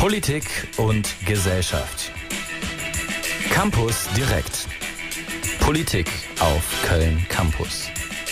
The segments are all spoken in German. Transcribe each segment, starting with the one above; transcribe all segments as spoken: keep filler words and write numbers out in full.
Politik und Gesellschaft. Campus direkt. Politik auf Köln Campus.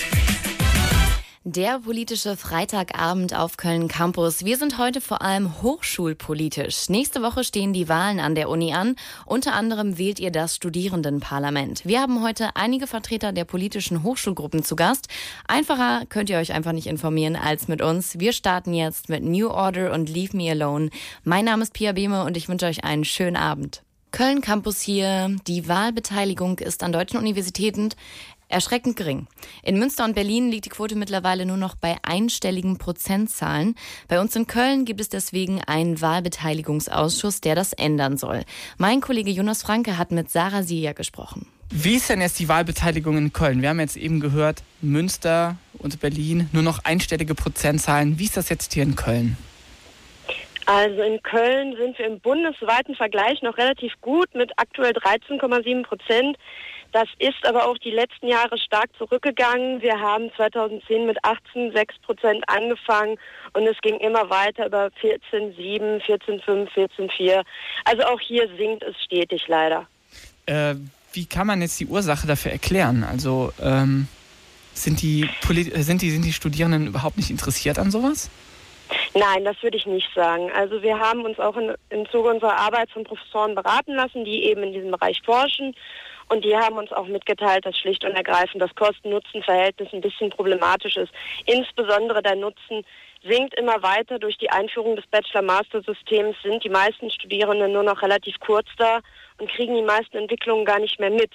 Der politische Freitagabend auf Köln Campus. Wir sind heute vor allem hochschulpolitisch. Nächste Woche stehen die Wahlen an der Uni an. Unter anderem wählt ihr das Studierendenparlament. Wir haben heute einige Vertreter der politischen Hochschulgruppen zu Gast. Einfacher könnt ihr euch einfach nicht informieren als mit uns. Wir starten jetzt mit New Order und Leave Me Alone. Mein Name ist Pia Behme und ich wünsche euch einen schönen Abend. Köln Campus hier. Die Wahlbeteiligung ist an deutschen Universitäten erschreckend gering. In Münster und Berlin liegt die Quote mittlerweile nur noch bei einstelligen Prozentzahlen. Bei uns in Köln gibt es deswegen einen Wahlbeteiligungsausschuss, der das ändern soll. Mein Kollege Jonas Franke hat mit Sarah Silja gesprochen. Wie ist denn jetzt die Wahlbeteiligung in Köln? Wir haben jetzt eben gehört, Münster und Berlin nur noch einstellige Prozentzahlen. Wie ist das jetzt hier in Köln? Also in Köln sind wir im bundesweiten Vergleich noch relativ gut mit aktuell dreizehn Komma sieben Prozent. Das ist aber auch die letzten Jahre stark zurückgegangen. Wir haben zweitausendzehn mit achtzehn Komma sechs Prozent angefangen und es ging immer weiter über vierzehn Komma sieben, vierzehn Komma fünf, vierzehn Komma vier. Also auch hier sinkt es stetig leider. Äh, wie kann man jetzt die Ursache dafür erklären? Also ähm, sind die, Polit- sind die, sind die Studierenden überhaupt nicht interessiert an sowas? Nein, das würde ich nicht sagen. Also wir haben uns auch in, im Zuge unserer Arbeit von Professoren beraten lassen, die eben in diesem Bereich forschen. Und die haben uns auch mitgeteilt, dass schlicht und ergreifend das Kosten-Nutzen-Verhältnis ein bisschen problematisch ist. Insbesondere der Nutzen sinkt immer weiter. Durch die Einführung des Bachelor-Master-Systems sind die meisten Studierenden nur noch relativ kurz da und kriegen die meisten Entwicklungen gar nicht mehr mit.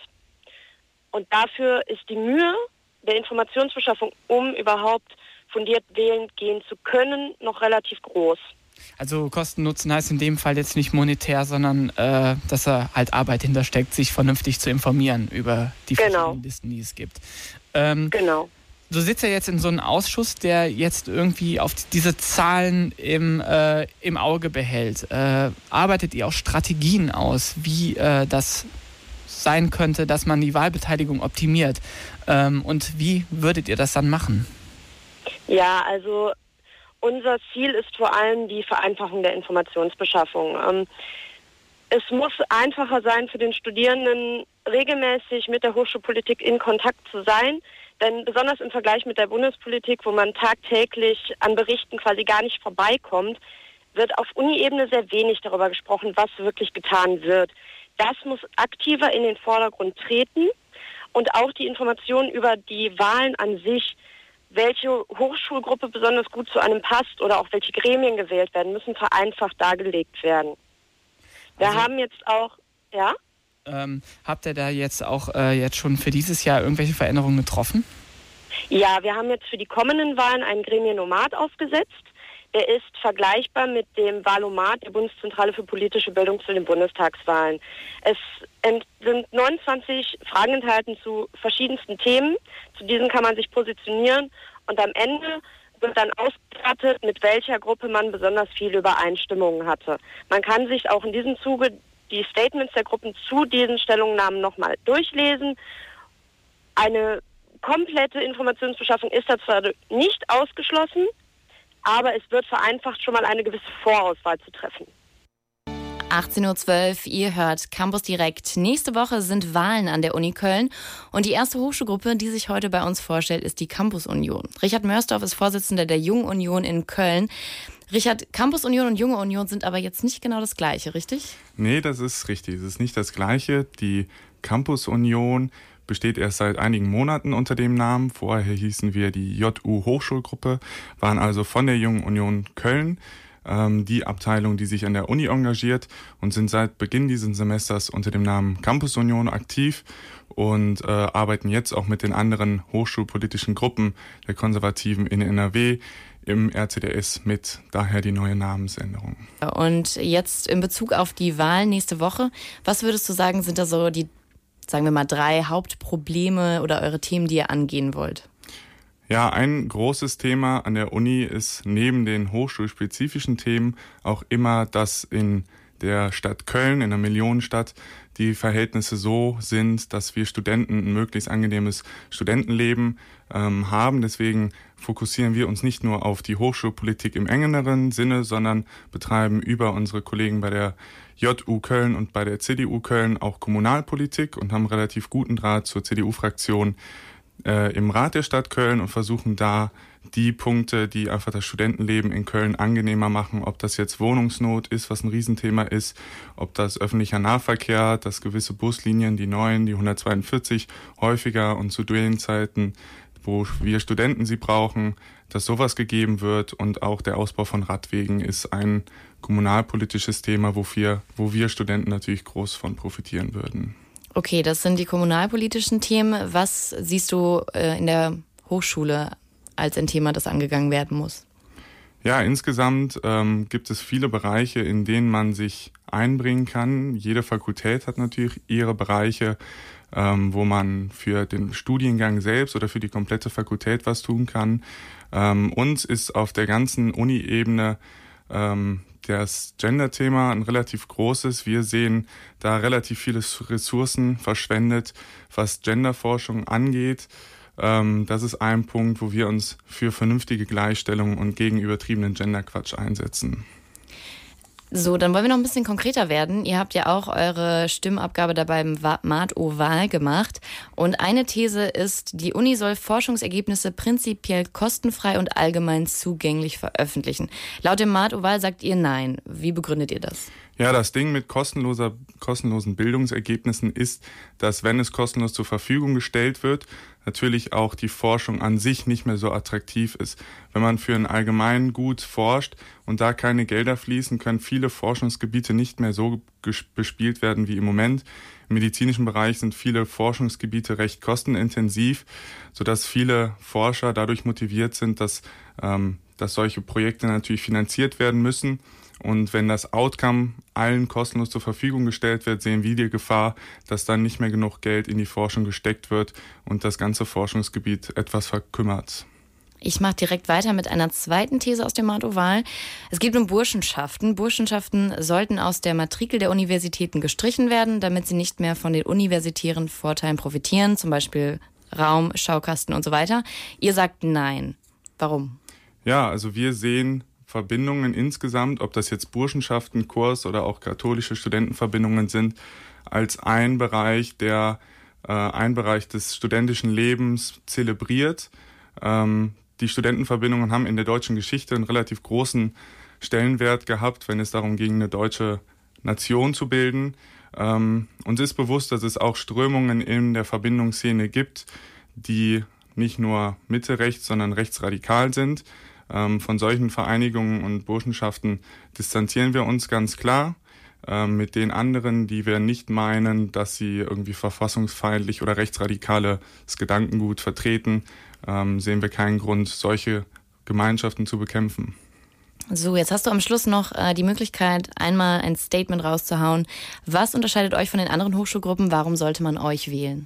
Und dafür ist die Mühe der Informationsbeschaffung, um überhaupt fundiert wählen gehen zu können, noch relativ groß. Also Kosten-Nutzen heißt in dem Fall jetzt nicht monetär, sondern äh, dass da halt Arbeit hintersteckt, sich vernünftig zu informieren über die genau. verschiedenen Listen, die es gibt. Ähm, genau. Du sitzt ja jetzt in so einem Ausschuss, der jetzt irgendwie auf diese Zahlen im, äh, im Auge behält. Äh, arbeitet ihr auch Strategien aus, wie äh, das sein könnte, dass man die Wahlbeteiligung optimiert? Ähm, und wie würdet ihr das dann machen? Ja, also unser Ziel ist vor allem die Vereinfachung der Informationsbeschaffung. Ähm, es muss einfacher sein für den Studierenden, regelmäßig mit der Hochschulpolitik in Kontakt zu sein. Denn besonders im Vergleich mit der Bundespolitik, wo man tagtäglich an Berichten quasi gar nicht vorbeikommt, wird auf Uni-Ebene sehr wenig darüber gesprochen, was wirklich getan wird. Das muss aktiver in den Vordergrund treten und auch die Informationen über die Wahlen an sich, welche Hochschulgruppe besonders gut zu einem passt oder auch welche Gremien gewählt werden, müssen vereinfacht dargelegt werden. Wir also, haben jetzt auch, ja? Ähm, habt ihr da jetzt auch äh, jetzt schon für dieses Jahr irgendwelche Veränderungen getroffen? Ja, wir haben jetzt für die kommenden Wahlen einen Gremienomat aufgesetzt. Der ist vergleichbar mit dem Wahlomat der Bundeszentrale für politische Bildung zu den Bundestagswahlen. Es ent- sind neunundzwanzig Fragen enthalten zu verschiedensten Themen. Zu diesen kann man sich positionieren und am Ende wird dann ausgewertet, mit welcher Gruppe man besonders viele Übereinstimmungen hatte. Man kann sich auch in diesem Zuge die Statements der Gruppen zu diesen Stellungnahmen nochmal durchlesen. Eine komplette Informationsbeschaffung ist da zwar nicht ausgeschlossen, aber es wird vereinfacht, schon mal eine gewisse Vorauswahl zu treffen. achtzehn Uhr zwölf, ihr hört Campus Direkt. Nächste Woche sind Wahlen an der Uni Köln und die erste Hochschulgruppe, die sich heute bei uns vorstellt, ist die Campus Union. Richard Mörsdorf ist Vorsitzender der Jungen Union in Köln. Richard, Campus Union und Junge Union sind aber jetzt nicht genau das Gleiche, richtig? Nee, das ist richtig. Es ist nicht das Gleiche. Die Campus Union besteht erst seit einigen Monaten unter dem Namen. Vorher hießen wir die J U Hochschulgruppe, waren also von der Jungen Union Köln ähm, die Abteilung, die sich an der Uni engagiert und sind seit Beginn dieses Semesters unter dem Namen Campus Union aktiv und äh, arbeiten jetzt auch mit den anderen hochschulpolitischen Gruppen der Konservativen in N R W im R C D S mit, daher die neue Namensänderung. Und jetzt in Bezug auf die Wahlen nächste Woche, was würdest du sagen, sind da so die, sagen wir mal, drei Hauptprobleme oder eure Themen, die ihr angehen wollt? Ja, ein großes Thema an der Uni ist neben den hochschulspezifischen Themen auch immer, dass in der Stadt Köln, in einer Millionenstadt, die Verhältnisse so sind, dass wir Studenten ein möglichst angenehmes Studentenleben ähm, haben. Deswegen fokussieren wir uns nicht nur auf die Hochschulpolitik im engeren Sinne, sondern betreiben über unsere Kollegen bei der J U Köln und bei der C D U Köln auch Kommunalpolitik und haben relativ guten Draht zur C D U-Fraktion äh, im Rat der Stadt Köln und versuchen da die Punkte, die einfach das Studentenleben in Köln angenehmer machen, ob das jetzt Wohnungsnot ist, was ein Riesenthema ist, ob das öffentlicher Nahverkehr, dass gewisse Buslinien, die neuen, die hundertzweiundvierzig, häufiger und zu Duellenzeiten, wo wir Studenten sie brauchen, dass sowas gegeben wird, und auch der Ausbau von Radwegen ist ein kommunalpolitisches Thema, wo wir, wo wir Studenten natürlich groß von profitieren würden. Okay, das sind die kommunalpolitischen Themen. Was siehst du äh, in der Hochschule als ein Thema, das angegangen werden muss? Ja, insgesamt ähm, gibt es viele Bereiche, in denen man sich einbringen kann. Jede Fakultät hat natürlich ihre Bereiche, ähm, wo man für den Studiengang selbst oder für die komplette Fakultät was tun kann. Ähm, uns ist auf der ganzen Uni-Ebene ähm, das Gender-Thema ein relativ großes. Wir sehen da relativ viele Ressourcen verschwendet, was Genderforschung angeht. Ähm, das ist ein Punkt, wo wir uns für vernünftige Gleichstellung und gegen übertriebenen Genderquatsch einsetzen. So, dann wollen wir noch ein bisschen konkreter werden. Ihr habt ja auch eure Stimmabgabe da beim Mat-O-Wahl gemacht. Und eine These ist, die Uni soll Forschungsergebnisse prinzipiell kostenfrei und allgemein zugänglich veröffentlichen. Laut dem Mat-O-Wahl sagt ihr nein. Wie begründet ihr das? Ja, das Ding mit kostenloser, kostenlosen Bildungsergebnissen ist, dass, wenn es kostenlos zur Verfügung gestellt wird, natürlich auch die Forschung an sich nicht mehr so attraktiv ist. Wenn man für ein allgemein gut forscht und da keine Gelder fließen, können viele Forschungsgebiete nicht mehr so bespielt werden wie im Moment. Im medizinischen Bereich sind viele Forschungsgebiete recht kostenintensiv, sodass viele Forscher dadurch motiviert sind, dass, ähm, dass solche Projekte natürlich finanziert werden müssen. Und wenn das Outcome allen kostenlos zur Verfügung gestellt wird, sehen wir die Gefahr, dass dann nicht mehr genug Geld in die Forschung gesteckt wird und das ganze Forschungsgebiet etwas verkümmert. Ich mache direkt weiter mit einer zweiten These aus dem Mat-O-Wahl. Es geht um Burschenschaften. Burschenschaften sollten aus der Matrikel der Universitäten gestrichen werden, damit sie nicht mehr von den universitären Vorteilen profitieren, zum Beispiel Raum, Schaukasten und so weiter. Ihr sagt nein. Warum? Ja, also wir sehen Verbindungen insgesamt, ob das jetzt Burschenschaften, Kurs oder auch katholische Studentenverbindungen sind, als ein Bereich, der äh, ein Bereich des studentischen Lebens zelebriert. Ähm, die Studentenverbindungen haben in der deutschen Geschichte einen relativ großen Stellenwert gehabt, wenn es darum ging, eine deutsche Nation zu bilden. Ähm, uns ist bewusst, dass es auch Strömungen in der Verbindungsszene gibt, die nicht nur Mitte-rechts, sondern rechtsradikal sind. Ähm, von solchen Vereinigungen und Burschenschaften distanzieren wir uns ganz klar. Ähm, mit den anderen, die wir nicht meinen, dass sie irgendwie verfassungsfeindlich oder rechtsradikales Gedankengut vertreten, ähm, sehen wir keinen Grund, solche Gemeinschaften zu bekämpfen. So, jetzt hast du am Schluss noch äh, die Möglichkeit, einmal ein Statement rauszuhauen. Was unterscheidet euch von den anderen Hochschulgruppen? Warum sollte man euch wählen?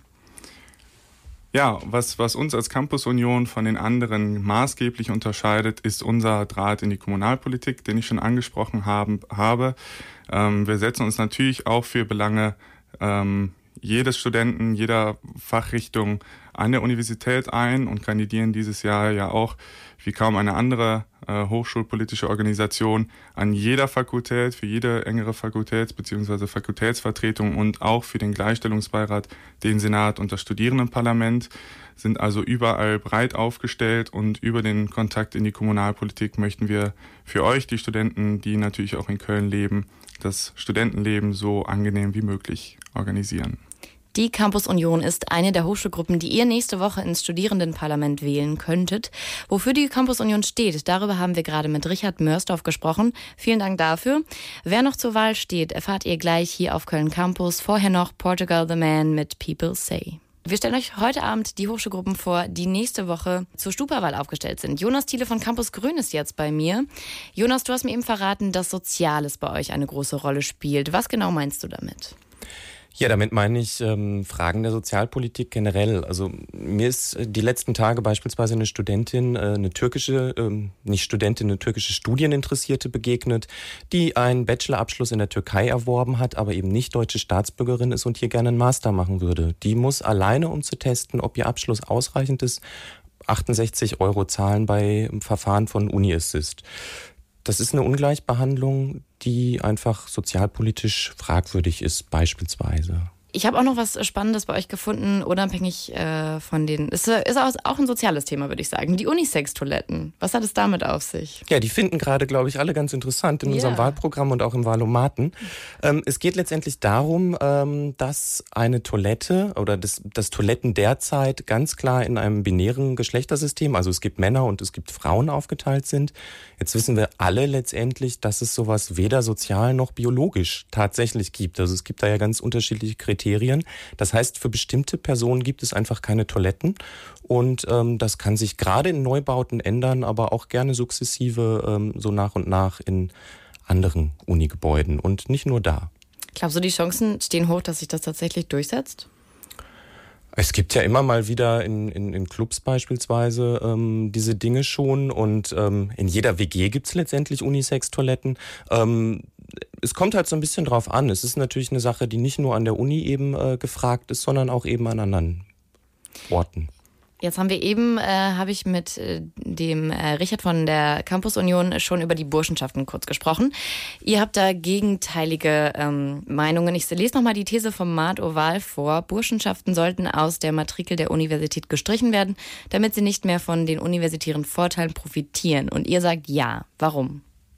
Ja, was, was uns als Campus Union von den anderen maßgeblich unterscheidet, ist unser Draht in die Kommunalpolitik, den ich schon angesprochen haben, habe. Ähm, wir setzen uns natürlich auch für Belange ähm, jedes Studenten, jeder Fachrichtung an der Universität ein und kandidieren dieses Jahr ja auch wie kaum eine andere äh, hochschulpolitische Organisation an jeder Fakultät, für jede engere Fakultät- bzw. Fakultätsvertretung und auch für den Gleichstellungsbeirat, den Senat und das Studierendenparlament, sind also überall breit aufgestellt, und über den Kontakt in die Kommunalpolitik möchten wir für euch, die Studenten, die natürlich auch in Köln leben, das Studentenleben so angenehm wie möglich organisieren. Die Campus Union ist eine der Hochschulgruppen, die ihr nächste Woche ins Studierendenparlament wählen könntet. Wofür die Campus Union steht, darüber haben wir gerade mit Richard Mörsdorf gesprochen. Vielen Dank dafür. Wer noch zur Wahl steht, erfahrt ihr gleich hier auf Köln Campus. Vorher noch Portugal the Man mit People Say. Wir stellen euch heute Abend die Hochschulgruppen vor, die nächste Woche zur Stupa-Wahl aufgestellt sind. Jonas Thiele von Campus Grün ist jetzt bei mir. Jonas, du hast mir eben verraten, dass Soziales bei euch eine große Rolle spielt. Was genau meinst du damit? Ja, damit meine ich ähm, Fragen der Sozialpolitik generell. Also mir ist die letzten Tage beispielsweise eine Studentin, äh, eine türkische, ähm, nicht Studentin, eine türkische Studieninteressierte begegnet, die einen Bachelorabschluss in der Türkei erworben hat, aber eben nicht deutsche Staatsbürgerin ist und hier gerne einen Master machen würde. Die muss alleine, um zu testen, ob ihr Abschluss ausreichend ist, achtundsechzig Euro zahlen bei Verfahren von UniAssist. Das ist eine Ungleichbehandlung, die einfach sozialpolitisch fragwürdig ist, beispielsweise. Ich habe auch noch was Spannendes bei euch gefunden, unabhängig äh, von den... Es ist auch ein soziales Thema, würde ich sagen. Die Unisex-Toiletten. Was hat es damit auf sich? Ja, die finden gerade, glaube ich, alle ganz interessant in yeah. unserem Wahlprogramm und auch im Wahlomaten. Ähm, es geht letztendlich darum, ähm, dass eine Toilette oder das, das Toiletten derzeit ganz klar in einem binären Geschlechtersystem, also es gibt Männer und es gibt Frauen, aufgeteilt sind. Jetzt wissen wir alle letztendlich, dass es sowas weder sozial noch biologisch tatsächlich gibt. Also es gibt da ja ganz unterschiedliche Kriterien. Das heißt, für bestimmte Personen gibt es einfach keine Toiletten und ähm, das kann sich gerade in Neubauten ändern, aber auch gerne sukzessive ähm, so nach und nach in anderen Unigebäuden und nicht nur da. Glaubst du, die Chancen stehen hoch, dass sich das tatsächlich durchsetzt? Es gibt ja immer mal wieder in, in, in Clubs beispielsweise ähm, diese Dinge schon und ähm, in jeder W G gibt's letztendlich Unisex-Toiletten. Ähm, es kommt halt so ein bisschen drauf an. Es ist natürlich eine Sache, die nicht nur an der Uni eben äh, gefragt ist, sondern auch eben an anderen Orten. Jetzt haben wir eben, äh, habe ich mit äh, dem äh, Richard von der Campus Union schon über die Burschenschaften kurz gesprochen. Ihr habt da gegenteilige ähm, Meinungen. Ich lese nochmal die These vom Mart Oval vor. Burschenschaften sollten aus der Matrikel der Universität gestrichen werden, damit sie nicht mehr von den universitären Vorteilen profitieren. Und ihr sagt ja. Warum?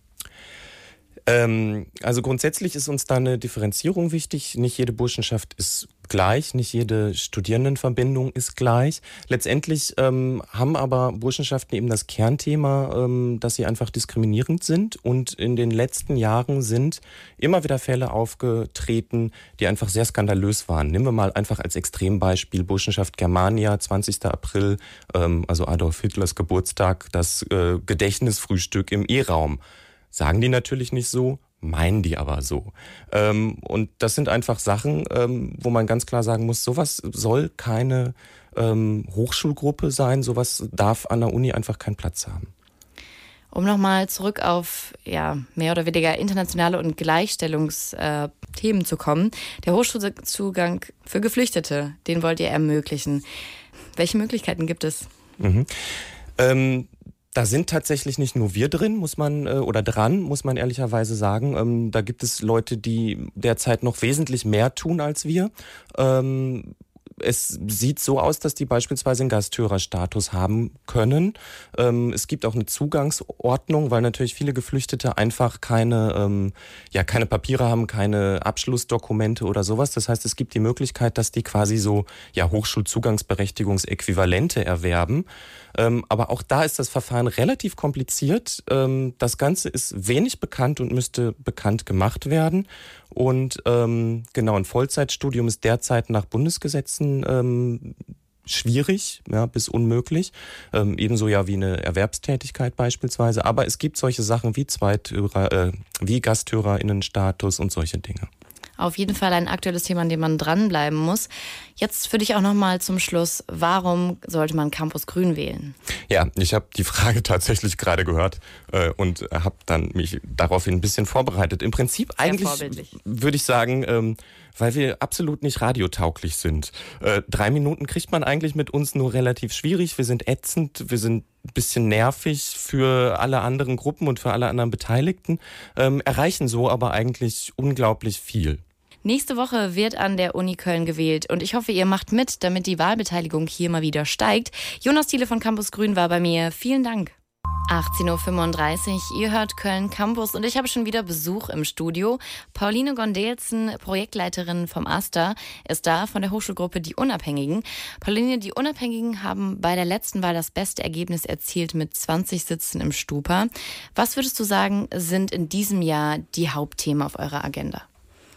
Ähm, also grundsätzlich ist uns da eine Differenzierung wichtig. Nicht jede Burschenschaft ist gleich, nicht jede Studierendenverbindung ist gleich. Letztendlich ähm, haben aber Burschenschaften eben das Kernthema, ähm, dass sie einfach diskriminierend sind und in den letzten Jahren sind immer wieder Fälle aufgetreten, die einfach sehr skandalös waren. Nehmen wir mal einfach als Extrembeispiel Burschenschaft Germania, zwanzigster April, ähm, also Adolf Hitlers Geburtstag, das äh, Gedächtnisfrühstück im E-Raum. Sagen die natürlich nicht so, meinen die aber so. Ähm, und das sind einfach Sachen, ähm, wo man ganz klar sagen muss, sowas soll keine ähm, Hochschulgruppe sein, sowas darf an der Uni einfach keinen Platz haben. Um nochmal zurück auf ja, mehr oder weniger internationale und Gleichstellungsthemen äh, zu kommen. Der Hochschulzugang für Geflüchtete, den wollt ihr ermöglichen. Welche Möglichkeiten gibt es? Mhm. Ähm, Da sind tatsächlich nicht nur wir drin, muss man, oder dran, muss man ehrlicherweise sagen. Ähm, da gibt es Leute, die derzeit noch wesentlich mehr tun als wir. Ähm, es sieht so aus, dass die beispielsweise einen Gasthörerstatus haben können. Ähm, es gibt auch eine Zugangsordnung, weil natürlich viele Geflüchtete einfach keine, ähm, ja, keine Papiere haben, keine Abschlussdokumente oder sowas. Das heißt, es gibt die Möglichkeit, dass die quasi so, ja, Hochschulzugangberechtigungsäquivalente erwerben. Ähm, aber auch da ist das Verfahren relativ kompliziert. Ähm, das Ganze ist wenig bekannt und müsste bekannt gemacht werden. Und ähm, genau, ein Vollzeitstudium ist derzeit nach Bundesgesetzen ähm, schwierig, ja, bis unmöglich. Ähm, ebenso ja wie eine Erwerbstätigkeit beispielsweise. Aber es gibt solche Sachen wie Zweithörer, äh, wie GasthörerInnenstatus und solche Dinge. Auf jeden Fall ein aktuelles Thema, an dem man dranbleiben muss. Jetzt für dich auch nochmal zum Schluss, warum sollte man Campus Grün wählen? Ja, ich habe die Frage tatsächlich gerade gehört äh, und habe dann mich daraufhin ein bisschen vorbereitet. Im Prinzip Sehr eigentlich würde ich sagen, ähm, weil wir absolut nicht radiotauglich sind. Äh, drei Minuten kriegt man eigentlich mit uns nur relativ schwierig. Wir sind ätzend, wir sind ein bisschen nervig für alle anderen Gruppen und für alle anderen Beteiligten, ähm, erreichen so aber eigentlich unglaublich viel. Nächste Woche wird an der Uni Köln gewählt und ich hoffe, ihr macht mit, damit die Wahlbeteiligung hier mal wieder steigt. Jonas Thiele von Campus Grün war bei mir. Vielen Dank. achtzehn Uhr fünfunddreißig, ihr hört Köln Campus und ich habe schon wieder Besuch im Studio. Pauline Gondelzen, Projektleiterin vom AStA, ist da von der Hochschulgruppe Die Unabhängigen. Pauline, die Unabhängigen haben bei der letzten Wahl das beste Ergebnis erzielt mit zwanzig Sitzen im Stupa. Was würdest du sagen, sind in diesem Jahr die Hauptthemen auf eurer Agenda?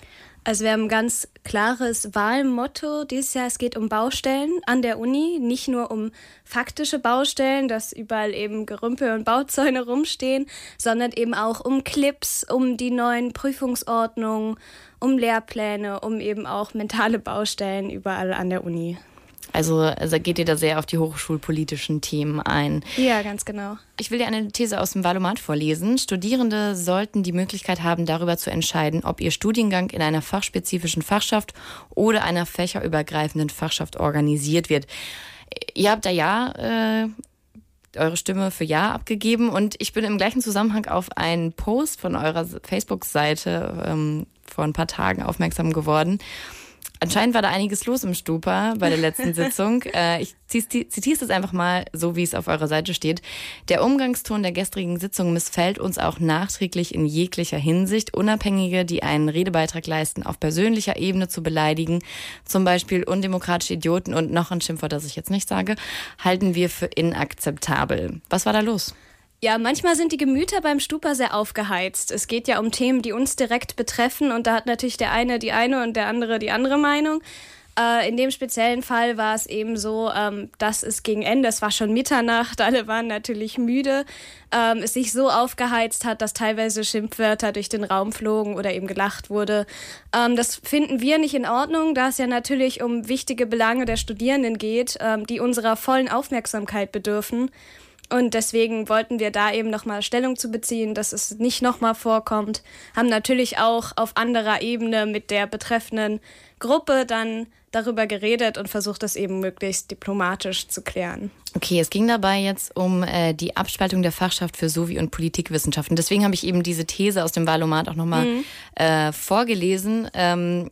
Also wir haben ein ganz klares Wahlmotto dieses Jahr. Es geht um Baustellen an der Uni, nicht nur um faktische Baustellen, dass überall eben Gerümpel und Bauzäune rumstehen, sondern eben auch um Clips, um die neuen Prüfungsordnungen, um Lehrpläne, um eben auch mentale Baustellen überall an der Uni. Also, also geht ihr da sehr auf die hochschulpolitischen Themen ein? Ja, ganz genau. Ich will dir eine These aus dem Valomat vorlesen. Studierende sollten die Möglichkeit haben, darüber zu entscheiden, ob ihr Studiengang in einer fachspezifischen Fachschaft oder einer fächerübergreifenden Fachschaft organisiert wird. Ihr habt da ja äh, eure Stimme für Ja abgegeben und ich bin im gleichen Zusammenhang auf einen Post von eurer Facebook-Seite ähm, vor ein paar Tagen aufmerksam geworden. Anscheinend war da einiges los im Stupa bei der letzten Sitzung. Äh, ich zitiere es einfach mal so, wie es auf eurer Seite steht. Der Umgangston der gestrigen Sitzung missfällt uns auch nachträglich in jeglicher Hinsicht. Unabhängige, die einen Redebeitrag leisten, auf persönlicher Ebene zu beleidigen, zum Beispiel undemokratische Idioten und noch ein Schimpfwort, das ich jetzt nicht sage, halten wir für inakzeptabel. Was war da los? Ja, manchmal sind die Gemüter beim Stupa sehr aufgeheizt. Es geht ja um Themen, die uns direkt betreffen und da hat natürlich der eine die eine und der andere die andere Meinung. Äh, in dem speziellen Fall war es eben so, ähm, dass es gegen Ende, es war schon Mitternacht, alle waren natürlich müde, ähm, es sich so aufgeheizt hat, dass teilweise Schimpfwörter durch den Raum flogen oder eben gelacht wurde. Ähm, das finden wir nicht in Ordnung, da es ja natürlich um wichtige Belange der Studierenden geht, ähm, die unserer vollen Aufmerksamkeit bedürfen. Und deswegen wollten wir da eben nochmal Stellung zu beziehen, dass es nicht nochmal vorkommt. Haben natürlich auch auf anderer Ebene mit der betreffenden Gruppe dann darüber geredet und versucht, das eben möglichst diplomatisch zu klären. Okay, es ging dabei jetzt um äh, die Abspaltung der Fachschaft für Sovi- und Politikwissenschaften. Deswegen habe ich eben diese These aus dem Valomat auch nochmal mhm. äh, vorgelesen. Ähm,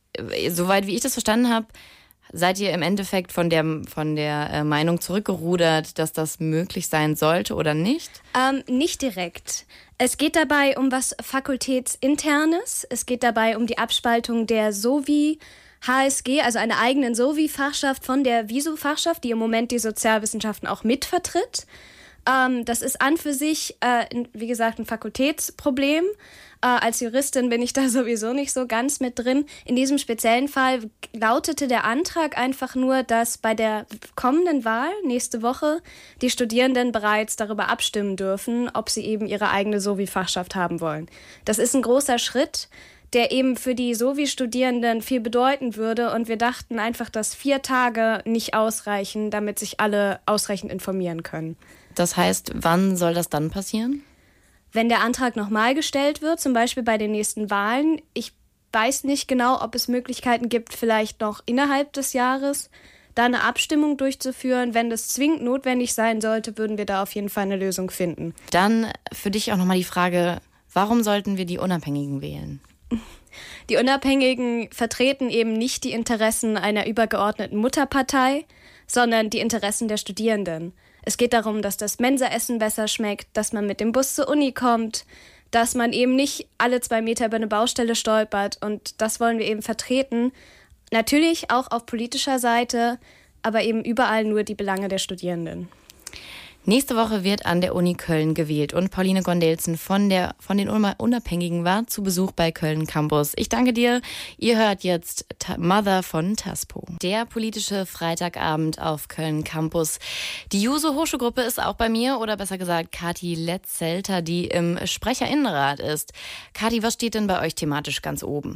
soweit wie ich das verstanden habe, seid ihr im Endeffekt von der, von der äh, Meinung zurückgerudert, dass das möglich sein sollte oder nicht? Ähm, nicht direkt. Es geht dabei um was Fakultätsinternes. Es geht dabei um die Abspaltung der Sovi H S G, also einer eigenen Sovi-Fachschaft von der Viso-Fachschaft, die im Moment die Sozialwissenschaften auch mitvertritt. Ähm, das ist an für sich, äh, wie gesagt, ein Fakultätsproblem. Äh, als Juristin bin ich da sowieso nicht so ganz mit drin. In diesem speziellen Fall lautete der Antrag einfach nur, dass bei der kommenden Wahl nächste Woche die Studierenden bereits darüber abstimmen dürfen, ob sie eben ihre eigene Sovi-Fachschaft haben wollen. Das ist ein großer Schritt, der eben für die Sovi-Studierenden viel bedeuten würde. Und wir dachten einfach, dass vier Tage nicht ausreichen, damit sich alle ausreichend informieren können. Das heißt, wann soll das dann passieren? Wenn der Antrag nochmal gestellt wird, zum Beispiel bei den nächsten Wahlen. Ich weiß nicht genau, ob es Möglichkeiten gibt, vielleicht noch innerhalb des Jahres da eine Abstimmung durchzuführen. Wenn das zwingend notwendig sein sollte, würden wir da auf jeden Fall eine Lösung finden. Dann für dich auch nochmal die Frage, warum sollten wir die Unabhängigen wählen? Die Unabhängigen vertreten eben nicht die Interessen einer übergeordneten Mutterpartei, sondern die Interessen der Studierenden. Es geht darum, dass das Mensaessen besser schmeckt, dass man mit dem Bus zur Uni kommt, dass man eben nicht alle zwei Meter über eine Baustelle stolpert. Und das wollen wir eben vertreten. Natürlich auch auf politischer Seite, aber eben überall nur die Belange der Studierenden. Nächste Woche wird an der Uni Köln gewählt und Pauline Gondelzen von, der, von den Unabhängigen war zu Besuch bei Köln Campus. Ich danke dir. Ihr hört jetzt Mother von Taspo. Der politische Freitagabend auf Köln Campus. Die Juso Hochschulgruppe ist auch bei mir, oder besser gesagt Kathi Letzelter, die im Sprecherinnenrat ist. Kathi, was steht denn bei euch thematisch ganz oben?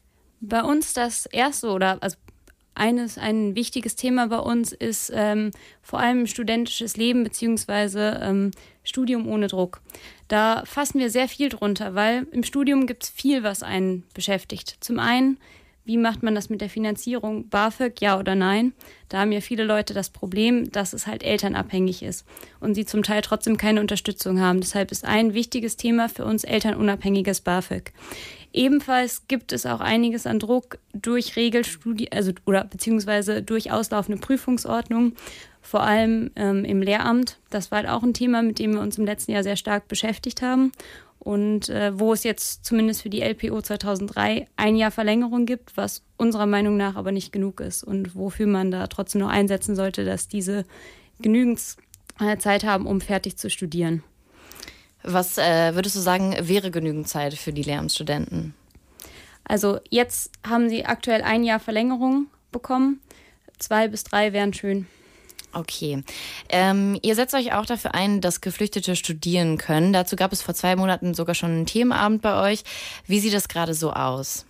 Bei uns das erste oder also Eines, ein wichtiges Thema bei uns ist ähm, vor allem studentisches Leben bzw. Ähm, Studium ohne Druck. Da fassen wir sehr viel drunter, weil im Studium gibt es viel, was einen beschäftigt. Zum einen, wie macht man das mit der Finanzierung? BAföG, ja oder nein? Da haben ja viele Leute das Problem, dass es halt elternabhängig ist und sie zum Teil trotzdem keine Unterstützung haben. Deshalb ist ein wichtiges Thema für uns elternunabhängiges BAföG. Ebenfalls gibt es auch einiges an Druck durch Regelstudie, also oder beziehungsweise durch auslaufende Prüfungsordnungen, vor allem ähm, im Lehramt. Das war halt auch ein Thema, mit dem wir uns im letzten Jahr sehr stark beschäftigt haben und äh, wo es jetzt zumindest für die L P O zweitausenddrei ein Jahr Verlängerung gibt, was unserer Meinung nach aber nicht genug ist und wofür man da trotzdem noch einsetzen sollte, dass diese genügend äh, Zeit haben, um fertig zu studieren. Was äh, würdest du sagen, wäre genügend Zeit für die Lehramtsstudenten? Also jetzt haben sie aktuell ein Jahr Verlängerung bekommen. Zwei bis drei wären schön. Okay. Ähm, ihr setzt euch auch dafür ein, dass Geflüchtete studieren können. Dazu gab es vor zwei Monaten sogar schon einen Themenabend bei euch. Wie sieht das gerade so aus?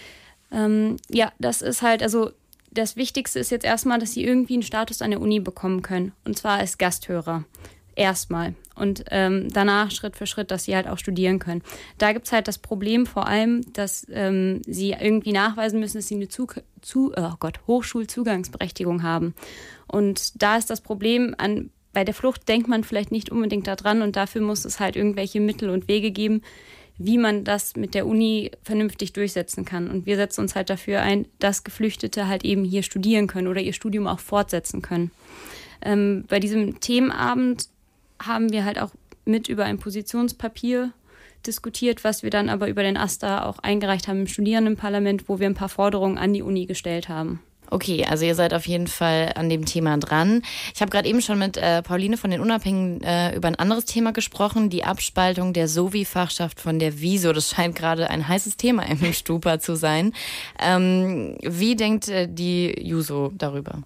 Ähm, ja, das ist halt, also das Wichtigste ist jetzt erstmal, dass sie irgendwie einen Status an der Uni bekommen können. Und zwar als Gasthörer. Erstmal. Und ähm, danach Schritt für Schritt, dass sie halt auch studieren können. Da gibt es halt das Problem vor allem, dass ähm, sie irgendwie nachweisen müssen, dass sie eine Zug- zu, oh Gott, Hochschulzugangsberechtigung haben. Und da ist das Problem, an, bei der Flucht denkt man vielleicht nicht unbedingt daran und dafür muss es halt irgendwelche Mittel und Wege geben, wie man das mit der Uni vernünftig durchsetzen kann. Und wir setzen uns halt dafür ein, dass Geflüchtete halt eben hier studieren können oder ihr Studium auch fortsetzen können. Ähm, bei diesem Themenabend haben wir halt auch mit über ein Positionspapier diskutiert, was wir dann aber über den AStA auch eingereicht haben im Studierendenparlament, wo wir ein paar Forderungen an die Uni gestellt haben. Okay, also ihr seid auf jeden Fall an dem Thema dran. Ich habe gerade eben schon mit äh, Pauline von den Unabhängigen äh, über ein anderes Thema gesprochen, die Abspaltung der Sovi-Fachschaft von der Wieso. Das scheint gerade ein heißes Thema im Stupa zu sein. Ähm, wie denkt äh, die Juso darüber?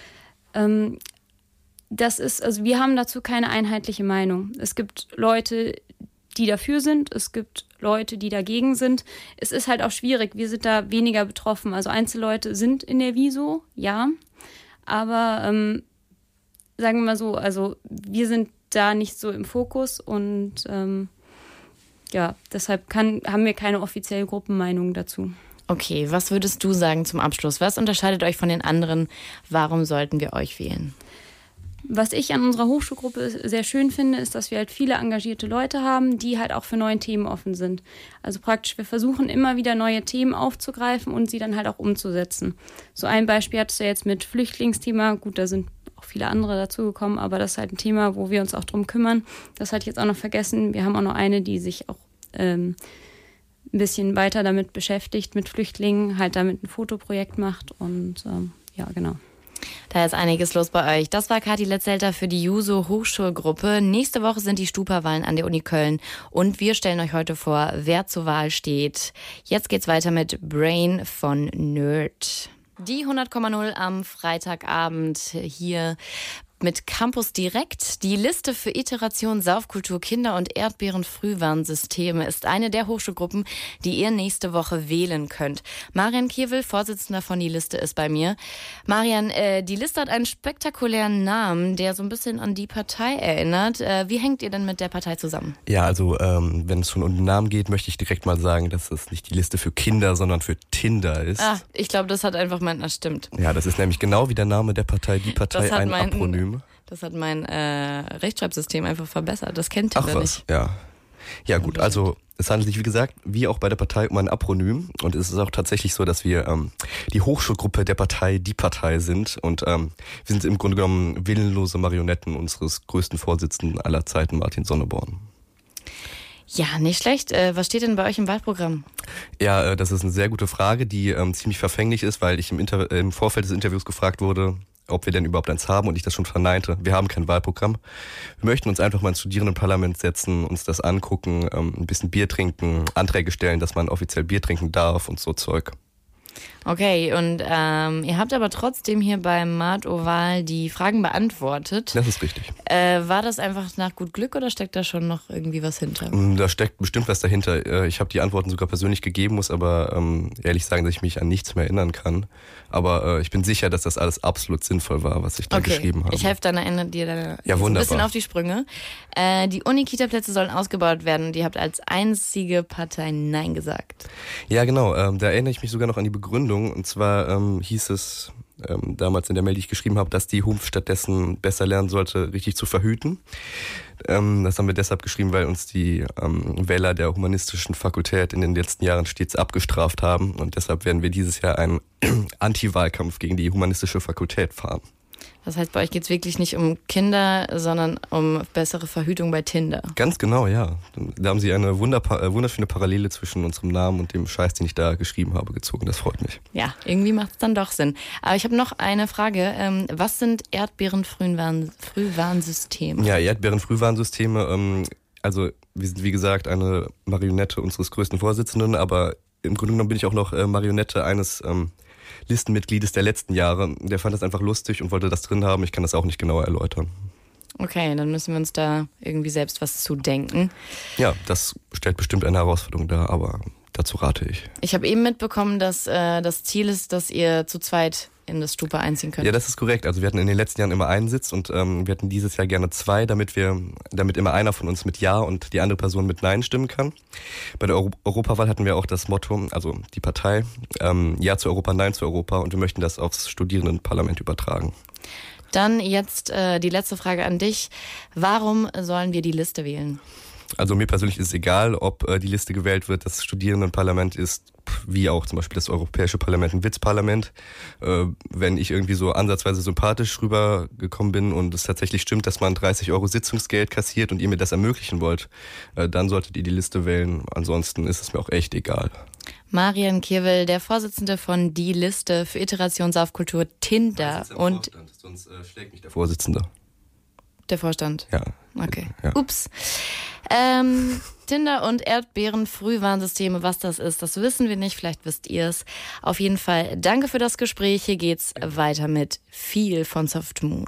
Ähm, Das ist, also wir haben dazu keine einheitliche Meinung. Es gibt Leute, die dafür sind, es gibt Leute, die dagegen sind. Es ist halt auch schwierig, wir sind da weniger betroffen. Also Einzelleute sind in der Wieso, ja, aber ähm, sagen wir mal so, also wir sind da nicht so im Fokus und ähm, ja, deshalb kann, haben wir keine offizielle Gruppenmeinung dazu. Okay, was würdest du sagen zum Abschluss? Was unterscheidet euch von den anderen? Warum sollten wir euch wählen? Was ich an unserer Hochschulgruppe sehr schön finde, ist, dass wir halt viele engagierte Leute haben, die halt auch für neue Themen offen sind. Also praktisch, wir versuchen immer wieder neue Themen aufzugreifen und sie dann halt auch umzusetzen. So ein Beispiel hattest du jetzt mit Flüchtlingsthema. Gut, da sind auch viele andere dazugekommen, aber das ist halt ein Thema, wo wir uns auch drum kümmern. Das hatte ich jetzt auch noch vergessen. Wir haben auch noch eine, die sich auch ähm, ein bisschen weiter damit beschäftigt, mit Flüchtlingen, halt damit ein Fotoprojekt macht und ähm, ja, genau. Da ist einiges los bei euch. Das war Kathi Letzelter für die Juso Hochschulgruppe. Nächste Woche sind die Stupa-Wahlen an der Uni Köln und wir stellen euch heute vor, wer zur Wahl steht. Jetzt geht's weiter mit Brain von Nerd. Die hundert Komma null am Freitagabend hier mit Campus Direkt. Die Liste für Iteration, Saufkultur, Kinder- und Erdbeeren-Frühwarnsysteme ist eine der Hochschulgruppen, die ihr nächste Woche wählen könnt. Marian Kiewel, Vorsitzender von Die Liste, ist bei mir. Marian, äh, die Liste hat einen spektakulären Namen, der so ein bisschen an die Partei erinnert. Äh, wie hängt ihr denn mit der Partei zusammen? Ja, also ähm, wenn es schon um den Namen geht, möchte ich direkt mal sagen, dass es nicht die Liste für Kinder, sondern für Tinder ist. Ah, ich glaube, das hat einfach mein... Das stimmt. Ja, das ist nämlich genau wie der Name der Partei, die Partei, ein mein, Apronym. Das hat mein äh, Rechtschreibsystem einfach verbessert. Das kennt Tinder Ach was, nicht. ja. Ja gut, also es handelt sich wie gesagt, wie auch bei der Partei, um ein Apronym. Und es ist auch tatsächlich so, dass wir ähm, die Hochschulgruppe der Partei, die Partei sind. Und ähm, wir sind im Grunde genommen willenlose Marionetten unseres größten Vorsitzenden aller Zeiten, Martin Sonneborn. Ja, nicht schlecht. Äh, was steht denn bei euch im Wahlprogramm? Ja, äh, das ist eine sehr gute Frage, die ähm, ziemlich verfänglich ist, weil ich im, Inter- im Vorfeld des Interviews gefragt wurde, ob wir denn überhaupt eins haben und ich das schon verneinte. Wir haben kein Wahlprogramm. Wir möchten uns einfach mal ins Studierendenparlament setzen, uns das angucken, ähm, ein bisschen Bier trinken, Anträge stellen, dass man offiziell Bier trinken darf und so Zeug. Okay, und ähm, ihr habt aber trotzdem hier beim Mart-Oval die Fragen beantwortet. Das ist richtig. Äh, war das einfach nach gut Glück oder steckt da schon noch irgendwie was hinter? Da steckt bestimmt was dahinter. Ich habe die Antworten sogar persönlich gegeben, muss aber ähm, ehrlich sagen, dass ich mich an nichts mehr erinnern kann. Aber äh, ich bin sicher, dass das alles absolut sinnvoll war, was ich da okay. geschrieben habe. Ich helfe dann erinnere dir da ja, ein bisschen auf die Sprünge. Äh, die Uni-Kita-Plätze sollen ausgebaut werden und ihr habt als einzige Partei Nein gesagt. Ja, genau. Ähm, da erinnere ich mich sogar noch an die Begründung. Und zwar ähm, hieß es ähm, damals in der Mail, die ich geschrieben habe, dass die H U M F stattdessen besser lernen sollte, richtig zu verhüten. Ähm, das haben wir deshalb geschrieben, weil uns die ähm, Wähler der humanistischen Fakultät in den letzten Jahren stets abgestraft haben. Und deshalb werden wir dieses Jahr einen Anti-Wahlkampf gegen die humanistische Fakultät fahren. Das heißt, bei euch geht es wirklich nicht um Kinder, sondern um bessere Verhütung bei Tinder. Ganz genau, ja. Da haben Sie eine wunderpa- wunderschöne Parallele zwischen unserem Namen und dem Scheiß, den ich da geschrieben habe, gezogen. Das freut mich. Ja, irgendwie macht es dann doch Sinn. Aber ich habe noch eine Frage. Was sind Erdbeeren-Frühwarnsysteme? Ja, Erdbeeren-Frühwarnsysteme, ähm, also wir sind wie gesagt eine Marionette unseres größten Vorsitzenden, aber im Grunde genommen bin ich auch noch äh, Marionette eines ähm, Listenmitgliedes der letzten Jahre. Der fand das einfach lustig und wollte das drin haben. Ich kann das auch nicht genauer erläutern. Okay, dann müssen wir uns da irgendwie selbst was zu denken. Ja, das stellt bestimmt eine Herausforderung dar, aber dazu rate ich. Ich habe eben mitbekommen, dass äh, das Ziel ist, dass ihr zu zweit in das Stupa einziehen könnt. Ja, das ist korrekt. Also wir hatten in den letzten Jahren immer einen Sitz und ähm, wir hatten dieses Jahr gerne zwei, damit wir, damit immer einer von uns mit Ja und die andere Person mit Nein stimmen kann. Bei der Euro- Europawahl hatten wir auch das Motto, also die Partei, ähm, Ja zu Europa, Nein zu Europa, und wir möchten das aufs Studierendenparlament übertragen. Dann jetzt äh, die letzte Frage an dich. Warum sollen wir die Liste wählen? Also mir persönlich ist es egal, ob äh, die Liste gewählt wird. Das Studierendenparlament ist, wie auch zum Beispiel das Europäische Parlament, ein Witzparlament. Äh, wenn ich irgendwie so ansatzweise sympathisch rübergekommen bin und es tatsächlich stimmt, dass man dreißig Euro Sitzungsgeld kassiert und ihr mir das ermöglichen wollt, äh, dann solltet ihr die Liste wählen. Ansonsten ist es mir auch echt egal. Marian Kirwel, der Vorsitzende von Die Liste für Iteration, Saufkultur, Tinder und... Vorstand, sonst äh, schlägt mich der Vorsitzende. Der Vorstand? Ja. Okay. Ja. Ups. Ähm, Tinder und Erdbeeren-Frühwarnsysteme, was das ist, das wissen wir nicht. Vielleicht wisst ihr es. Auf jeden Fall danke für das Gespräch. Hier geht's weiter mit viel von Soft Moon.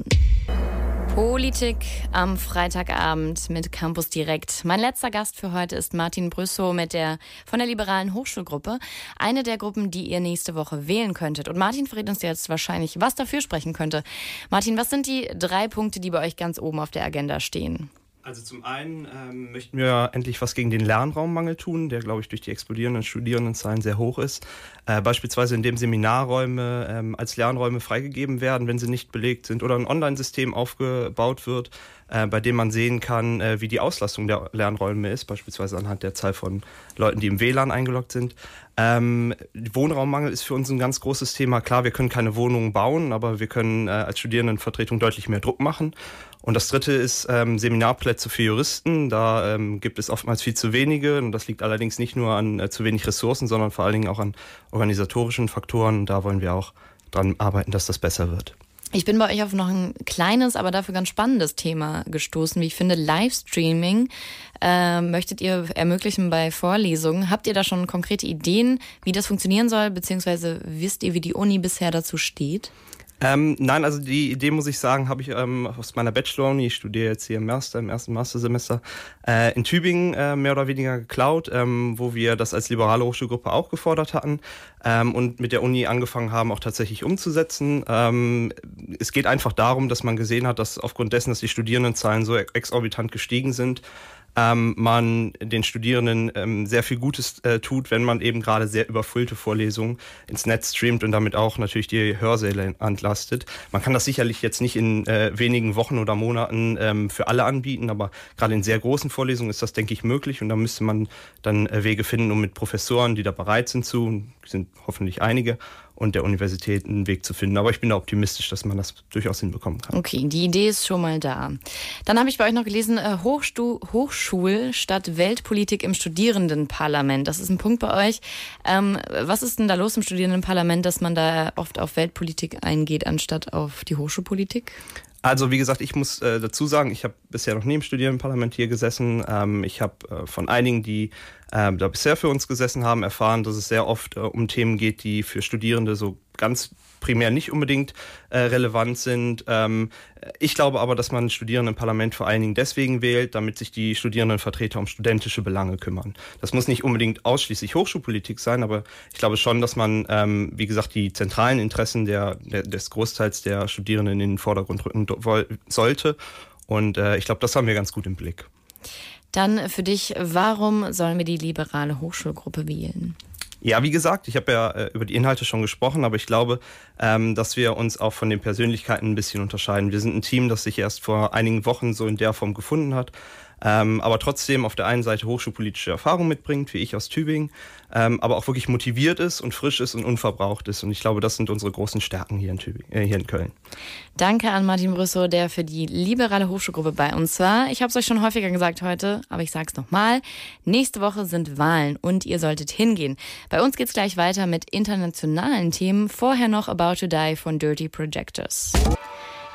Politik am Freitagabend mit Campus Direkt. Mein letzter Gast für heute ist Martin Brüssow mit der, von der Liberalen Hochschulgruppe. Eine der Gruppen, die ihr nächste Woche wählen könntet. Und Martin verrät uns jetzt wahrscheinlich, was dafür sprechen könnte. Martin, was sind die drei Punkte, die bei euch ganz oben auf der Agenda stehen? Also zum einen ähm, möchten wir endlich was gegen den Lernraummangel tun, der, glaube ich, durch die explodierenden Studierendenzahlen sehr hoch ist. Äh, beispielsweise indem Seminarräume ähm, als Lernräume freigegeben werden, wenn sie nicht belegt sind, oder ein Online-System aufgebaut wird, äh, bei dem man sehen kann, äh, wie die Auslastung der Lernräume ist, beispielsweise anhand der Zahl von Leuten, die im W L A N eingeloggt sind. Ähm, Wohnraummangel ist für uns ein ganz großes Thema. Klar, wir können keine Wohnungen bauen, aber wir können äh, als Studierendenvertretung deutlich mehr Druck machen. Und das dritte ist ähm, Seminarplätze für Juristen. Da ähm, gibt es oftmals viel zu wenige. Und das liegt allerdings nicht nur an äh, zu wenig Ressourcen, sondern vor allen Dingen auch an organisatorischen Faktoren. Und da wollen wir auch dran arbeiten, dass das besser wird. Ich bin bei euch auf noch ein kleines, aber dafür ganz spannendes Thema gestoßen. Wie ich finde, Livestreaming äh, möchtet ihr ermöglichen bei Vorlesungen. Habt ihr da schon konkrete Ideen, wie das funktionieren soll? Beziehungsweise wisst ihr, wie die Uni bisher dazu steht? Ähm, nein, also die Idee, muss ich sagen, habe ich ähm, aus meiner Bachelor-Uni, ich studiere jetzt hier im Master, im ersten Mastersemester, äh, in Tübingen äh, mehr oder weniger geklaut, ähm, wo wir das als liberale Hochschulgruppe auch gefordert hatten ähm, und mit der Uni angefangen haben, auch tatsächlich umzusetzen. Ähm, es geht einfach darum, dass man gesehen hat, dass aufgrund dessen, dass die Studierendenzahlen so exorbitant gestiegen sind, Ähm, man den Studierenden ähm, sehr viel Gutes äh, tut, wenn man eben gerade sehr überfüllte Vorlesungen ins Netz streamt und damit auch natürlich die Hörsäle entlastet. Man kann das sicherlich jetzt nicht in äh, wenigen Wochen oder Monaten ähm, für alle anbieten, aber gerade in sehr großen Vorlesungen ist das, denke ich, möglich, und da müsste man dann äh, Wege finden, um mit Professoren, die da bereit sind zu, sind hoffentlich einige, und der Universität einen Weg zu finden. Aber ich bin da optimistisch, dass man das durchaus hinbekommen kann. Okay, die Idee ist schon mal da. Dann habe ich bei euch noch gelesen, äh, Hochstu- Hochschul statt Weltpolitik im Studierendenparlament. Das ist ein Punkt bei euch. Ähm, was ist denn da los im Studierendenparlament, dass man da oft auf Weltpolitik eingeht, anstatt auf die Hochschulpolitik? Also wie gesagt, ich muss äh, dazu sagen, ich habe bisher noch nie im Studierendenparlament hier gesessen. Ähm, ich habe äh, von einigen, die äh, da bisher für uns gesessen haben, erfahren, dass es sehr oft äh, um Themen geht, die für Studierende so ganz primär nicht unbedingt äh, relevant sind. Ähm, ich glaube aber, dass man ein Studierendenparlament vor allen Dingen deswegen wählt, damit sich die Studierendenvertreter um studentische Belange kümmern. Das muss nicht unbedingt ausschließlich Hochschulpolitik sein, aber ich glaube schon, dass man, ähm, wie gesagt, die zentralen Interessen der, der, des Großteils der Studierenden in den Vordergrund rücken sollte. Und äh, ich glaube, das haben wir ganz gut im Blick. Dann für dich, warum sollen wir die liberale Hochschulgruppe wählen? Ja, wie gesagt, ich habe ja äh, über die Inhalte schon gesprochen, aber ich glaube, ähm, dass wir uns auch von den Persönlichkeiten ein bisschen unterscheiden. Wir sind ein Team, das sich erst vor einigen Wochen so in der Form gefunden hat, ähm, aber trotzdem auf der einen Seite hochschulpolitische Erfahrung mitbringt, wie ich aus Tübingen, ähm, aber auch wirklich motiviert ist und frisch ist und unverbraucht ist. Und ich glaube, das sind unsere großen Stärken hier in Tübingen, äh, hier in Köln. Danke an Martin Brüssow, der für die liberale Hochschulgruppe bei uns war. Ich habe es euch schon häufiger gesagt heute, aber ich sage es nochmal. Nächste Woche sind Wahlen und ihr solltet hingehen. Bei uns geht's gleich weiter mit internationalen Themen. Vorher noch About to Die von Dirty Projectors.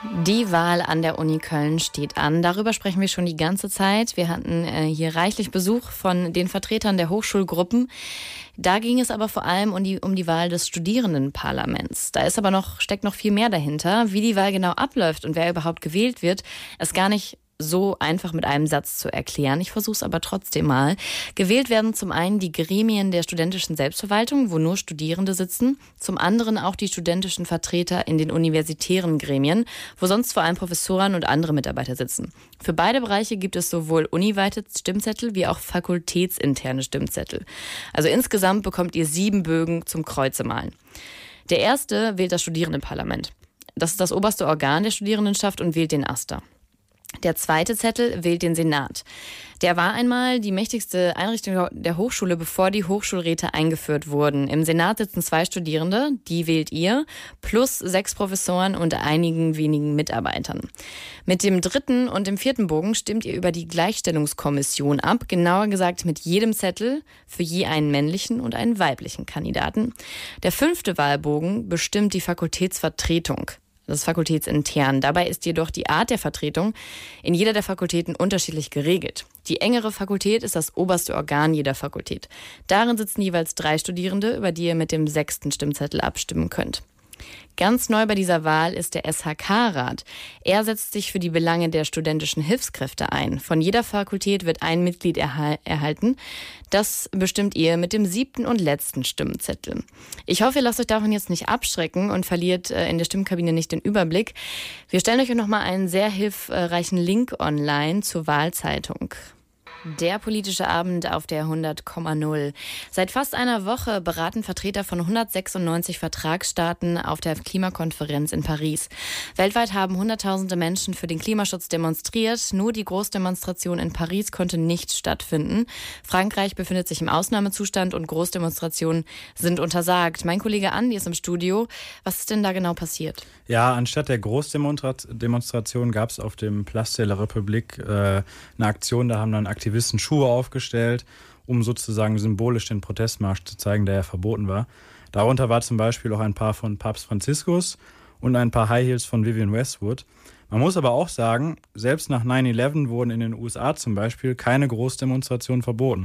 Die Wahl an der Uni Köln steht an. Darüber sprechen wir schon die ganze Zeit. Wir hatten äh, hier reichlich Besuch von den Vertretern der Hochschulgruppen. Da ging es aber vor allem um die, um die Wahl des Studierendenparlaments. Da ist aber noch, steckt noch viel mehr dahinter. Wie die Wahl genau abläuft und wer überhaupt gewählt wird, ist gar nicht so einfach mit einem Satz zu erklären. Ich versuche es aber trotzdem mal. Gewählt werden zum einen die Gremien der studentischen Selbstverwaltung, wo nur Studierende sitzen. Zum anderen auch die studentischen Vertreter in den universitären Gremien, wo sonst vor allem Professoren und andere Mitarbeiter sitzen. Für beide Bereiche gibt es sowohl uniweite Stimmzettel wie auch fakultätsinterne Stimmzettel. Also insgesamt bekommt ihr sieben Bögen zum Kreuzemalen. Der erste wählt das Studierendenparlament. Das ist das oberste Organ der Studierendenschaft und wählt den Aster. Der zweite Zettel wählt den Senat. Der war einmal die mächtigste Einrichtung der Hochschule, bevor die Hochschulräte eingeführt wurden. Im Senat sitzen zwei Studierende, die wählt ihr, plus sechs Professoren und einigen wenigen Mitarbeitern. Mit dem dritten und dem vierten Bogen stimmt ihr über die Gleichstellungskommission ab, genauer gesagt mit jedem Zettel für je einen männlichen und einen weiblichen Kandidaten. Der fünfte Wahlbogen bestimmt die Fakultätsvertretung. Das ist fakultätsintern. Dabei ist jedoch die Art der Vertretung in jeder der Fakultäten unterschiedlich geregelt. Die engere Fakultät ist das oberste Organ jeder Fakultät. Darin sitzen jeweils drei Studierende, über die ihr mit dem sechsten Stimmzettel abstimmen könnt. Ganz neu bei dieser Wahl ist der S H K-Rat. Er setzt sich für die Belange der studentischen Hilfskräfte ein. Von jeder Fakultät wird ein Mitglied erhal- erhalten. Das bestimmt ihr mit dem siebten und letzten Stimmzettel. Ich hoffe, ihr lasst euch davon jetzt nicht abschrecken und verliert äh, in der Stimmkabine nicht den Überblick. Wir stellen euch noch mal einen sehr hilfreichen Link online zur Wahlzeitung. Der politische Abend auf der hundert Komma null. Seit fast einer Woche beraten Vertreter von hundertsechsundneunzig Vertragsstaaten auf der Klimakonferenz in Paris. Weltweit haben Hunderttausende Menschen für den Klimaschutz demonstriert. Nur die Großdemonstration in Paris konnte nicht stattfinden. Frankreich befindet sich im Ausnahmezustand und Großdemonstrationen sind untersagt. Mein Kollege Andi ist im Studio. Was ist denn da genau passiert? Ja, anstatt der Großdemonstration gab es auf dem Place de la République äh, eine Aktion, da haben dann Aktivisten Schuhe aufgestellt, um sozusagen symbolisch den Protestmarsch zu zeigen, der ja verboten war. Darunter war zum Beispiel auch ein Paar von Papst Franziskus und ein paar High Heels von Vivienne Westwood. Man muss aber auch sagen, selbst nach neun elf wurden in den U S A zum Beispiel keine Großdemonstrationen verboten.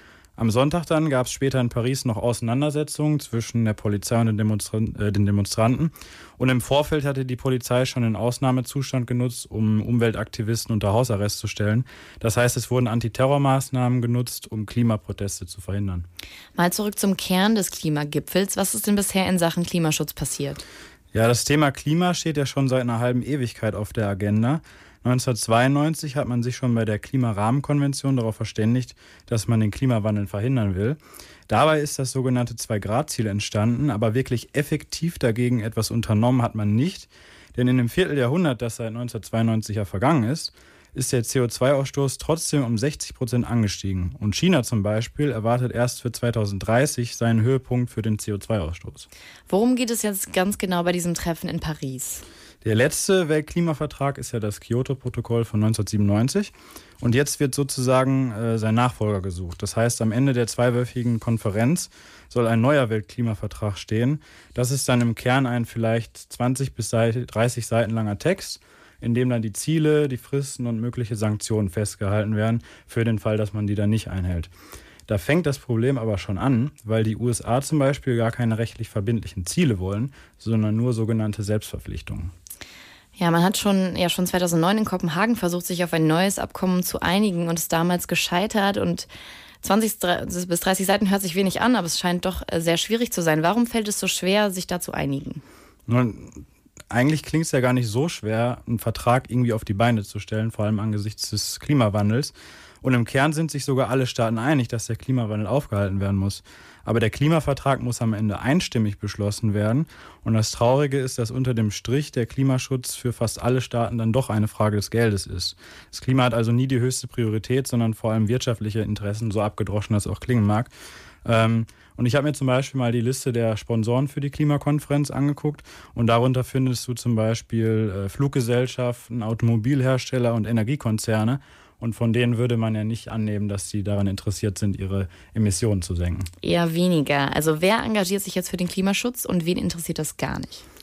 Am Sonntag dann gab es später in Paris noch Auseinandersetzungen zwischen der Polizei und den, Demonstran- äh, den Demonstranten. Und im Vorfeld hatte die Polizei schon den Ausnahmezustand genutzt, um Umweltaktivisten unter Hausarrest zu stellen. Das heißt, es wurden Antiterrormaßnahmen genutzt, um Klimaproteste zu verhindern. Mal zurück zum Kern des Klimagipfels. Was ist denn bisher in Sachen Klimaschutz passiert? Ja, das Thema Klima steht ja schon seit einer halben Ewigkeit auf der Agenda. neunzehnhundertzweiundneunzig hat man sich schon bei der Klimarahmenkonvention darauf verständigt, dass man den Klimawandel verhindern will. Dabei ist das sogenannte Zwei-Grad-Ziel entstanden, aber wirklich effektiv dagegen etwas unternommen hat man nicht. Denn in dem Vierteljahrhundert, das seit neunzehnhundertzweiundneunzig ja vergangen ist, ist der C O zwei Ausstoß trotzdem um sechzig Prozent angestiegen. Und China zum Beispiel erwartet erst für zweitausenddreißig seinen Höhepunkt für den C O zwei Ausstoß. Worum geht es jetzt ganz genau bei diesem Treffen in Paris? Der letzte Weltklimavertrag ist ja das Kyoto-Protokoll von neunzehnhundertsiebenundneunzig und jetzt wird sozusagen äh, sein Nachfolger gesucht. Das heißt, am Ende der zweiwöchigen Konferenz soll ein neuer Weltklimavertrag stehen. Das ist dann im Kern ein vielleicht zwanzig bis dreißig Seiten langer Text, in dem dann die Ziele, die Fristen und mögliche Sanktionen festgehalten werden, für den Fall, dass man die dann nicht einhält. Da fängt das Problem aber schon an, weil die U S A zum Beispiel gar keine rechtlich verbindlichen Ziele wollen, sondern nur sogenannte Selbstverpflichtungen. Ja, man hat schon, ja, schon zweitausendneun in Kopenhagen versucht, sich auf ein neues Abkommen zu einigen und ist damals gescheitert. Und zwanzig bis dreißig Seiten hört sich wenig an, aber es scheint doch sehr schwierig zu sein. Warum fällt es so schwer, sich da zu einigen? Nun, eigentlich klingt es ja gar nicht so schwer, einen Vertrag irgendwie auf die Beine zu stellen, vor allem angesichts des Klimawandels. Und im Kern sind sich sogar alle Staaten einig, dass der Klimawandel aufgehalten werden muss. Aber der Klimavertrag muss am Ende einstimmig beschlossen werden. Und das Traurige ist, dass unter dem Strich der Klimaschutz für fast alle Staaten dann doch eine Frage des Geldes ist. Das Klima hat also nie die höchste Priorität, sondern vor allem wirtschaftliche Interessen, so abgedroschen das auch klingen mag. Ähm, und ich habe mir zum Beispiel mal die Liste der Sponsoren für die Klimakonferenz angeguckt. Und darunter findest du zum Beispiel äh, Fluggesellschaften, Automobilhersteller und Energiekonzerne. Und von denen würde man ja nicht annehmen, dass sie daran interessiert sind, ihre Emissionen zu senken. Eher weniger. Also wer engagiert sich jetzt für den Klimaschutz und wen interessiert das gar nicht?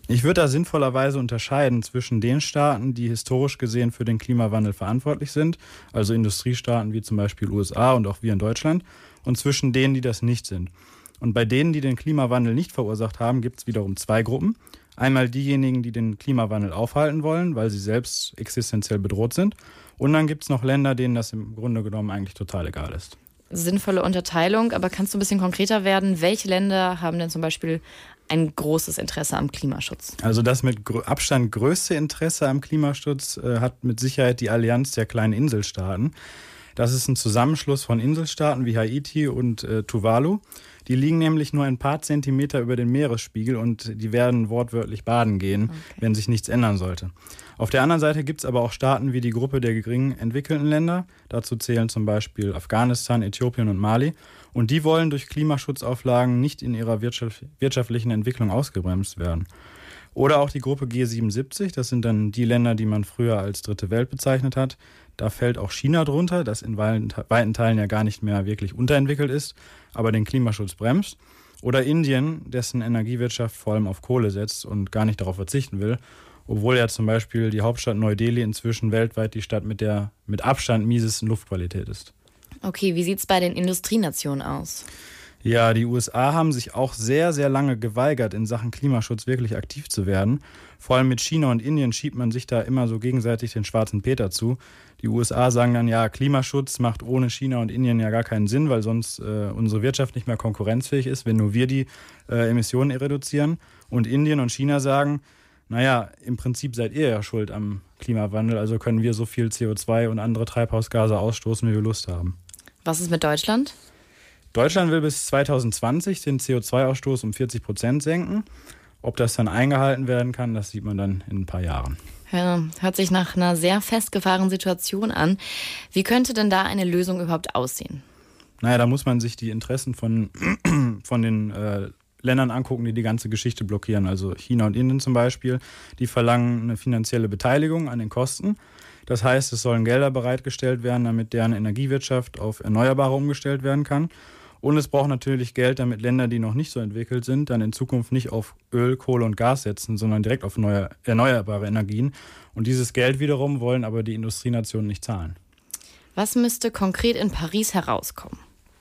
Ich würde da sinnvollerweise unterscheiden zwischen den Staaten, die historisch gesehen für den Klimawandel verantwortlich sind, also Industriestaaten wie zum Beispiel U S A und auch wir in Deutschland, und zwischen denen, die das nicht sind. Und bei denen, die den Klimawandel nicht verursacht haben, gibt es wiederum zwei Gruppen. Einmal diejenigen, die den Klimawandel aufhalten wollen, weil sie selbst existenziell bedroht sind. Und dann gibt es noch Länder, denen das im Grunde genommen eigentlich total egal ist. Sinnvolle Unterteilung, aber kannst du ein bisschen konkreter werden? Welche Länder haben denn zum Beispiel ein großes Interesse am Klimaschutz? Also das mit Abstand größte Interesse am Klimaschutz äh, hat mit Sicherheit die Allianz der kleinen Inselstaaten. Das ist ein Zusammenschluss von Inselstaaten wie Haiti und äh, Tuvalu. Die liegen nämlich nur ein paar Zentimeter über dem Meeresspiegel und die werden wortwörtlich baden gehen, okay, wenn sich nichts ändern sollte. Auf der anderen Seite gibt es aber auch Staaten wie die Gruppe der gering entwickelten Länder. Dazu zählen zum Beispiel Afghanistan, Äthiopien und Mali. Und die wollen durch Klimaschutzauflagen nicht in ihrer wirtschaftlichen Entwicklung ausgebremst werden. Oder auch die Gruppe G siebenundsiebzig, das sind dann die Länder, die man früher als Dritte Welt bezeichnet hat. Da fällt auch China drunter, das in weiten Teilen ja gar nicht mehr wirklich unterentwickelt ist, aber den Klimaschutz bremst. Oder Indien, dessen Energiewirtschaft vor allem auf Kohle setzt und gar nicht darauf verzichten will, obwohl ja zum Beispiel die Hauptstadt Neu-Delhi inzwischen weltweit die Stadt mit der mit Abstand miesesten Luftqualität ist. Okay, wie sieht es bei den Industrienationen aus? Ja, die U S A haben sich auch sehr, sehr lange geweigert, in Sachen Klimaschutz wirklich aktiv zu werden. Vor allem mit China und Indien schiebt man sich da immer so gegenseitig den schwarzen Peter zu. Die U S A sagen dann, ja, Klimaschutz macht ohne China und Indien ja gar keinen Sinn, weil sonst äh, unsere Wirtschaft nicht mehr konkurrenzfähig ist, wenn nur wir die äh, Emissionen reduzieren. Und Indien und China sagen, naja, im Prinzip seid ihr ja schuld am Klimawandel, also können wir so viel C O zwei und andere Treibhausgase ausstoßen, wie wir Lust haben. Was ist mit Deutschland? Deutschland will bis zwanzig zwanzig den C O zwei Ausstoß um vierzig Prozent senken. Ob das dann eingehalten werden kann, das sieht man dann in ein paar Jahren. Ja, hört sich nach einer sehr festgefahrenen Situation an. Wie könnte denn da eine Lösung überhaupt aussehen? Naja, da muss man sich die Interessen von, von den äh, Ländern angucken, die die ganze Geschichte blockieren. Also China und Indien zum Beispiel, die verlangen eine finanzielle Beteiligung an den Kosten. Das heißt, es sollen Gelder bereitgestellt werden, damit deren Energiewirtschaft auf Erneuerbare umgestellt werden kann. Und es braucht natürlich Geld, damit Länder, die noch nicht so entwickelt sind, dann in Zukunft nicht auf Öl, Kohle und Gas setzen, sondern direkt auf neue, erneuerbare Energien. Und dieses Geld wiederum wollen aber die Industrienationen nicht zahlen. Was müsste konkret in Paris herauskommen?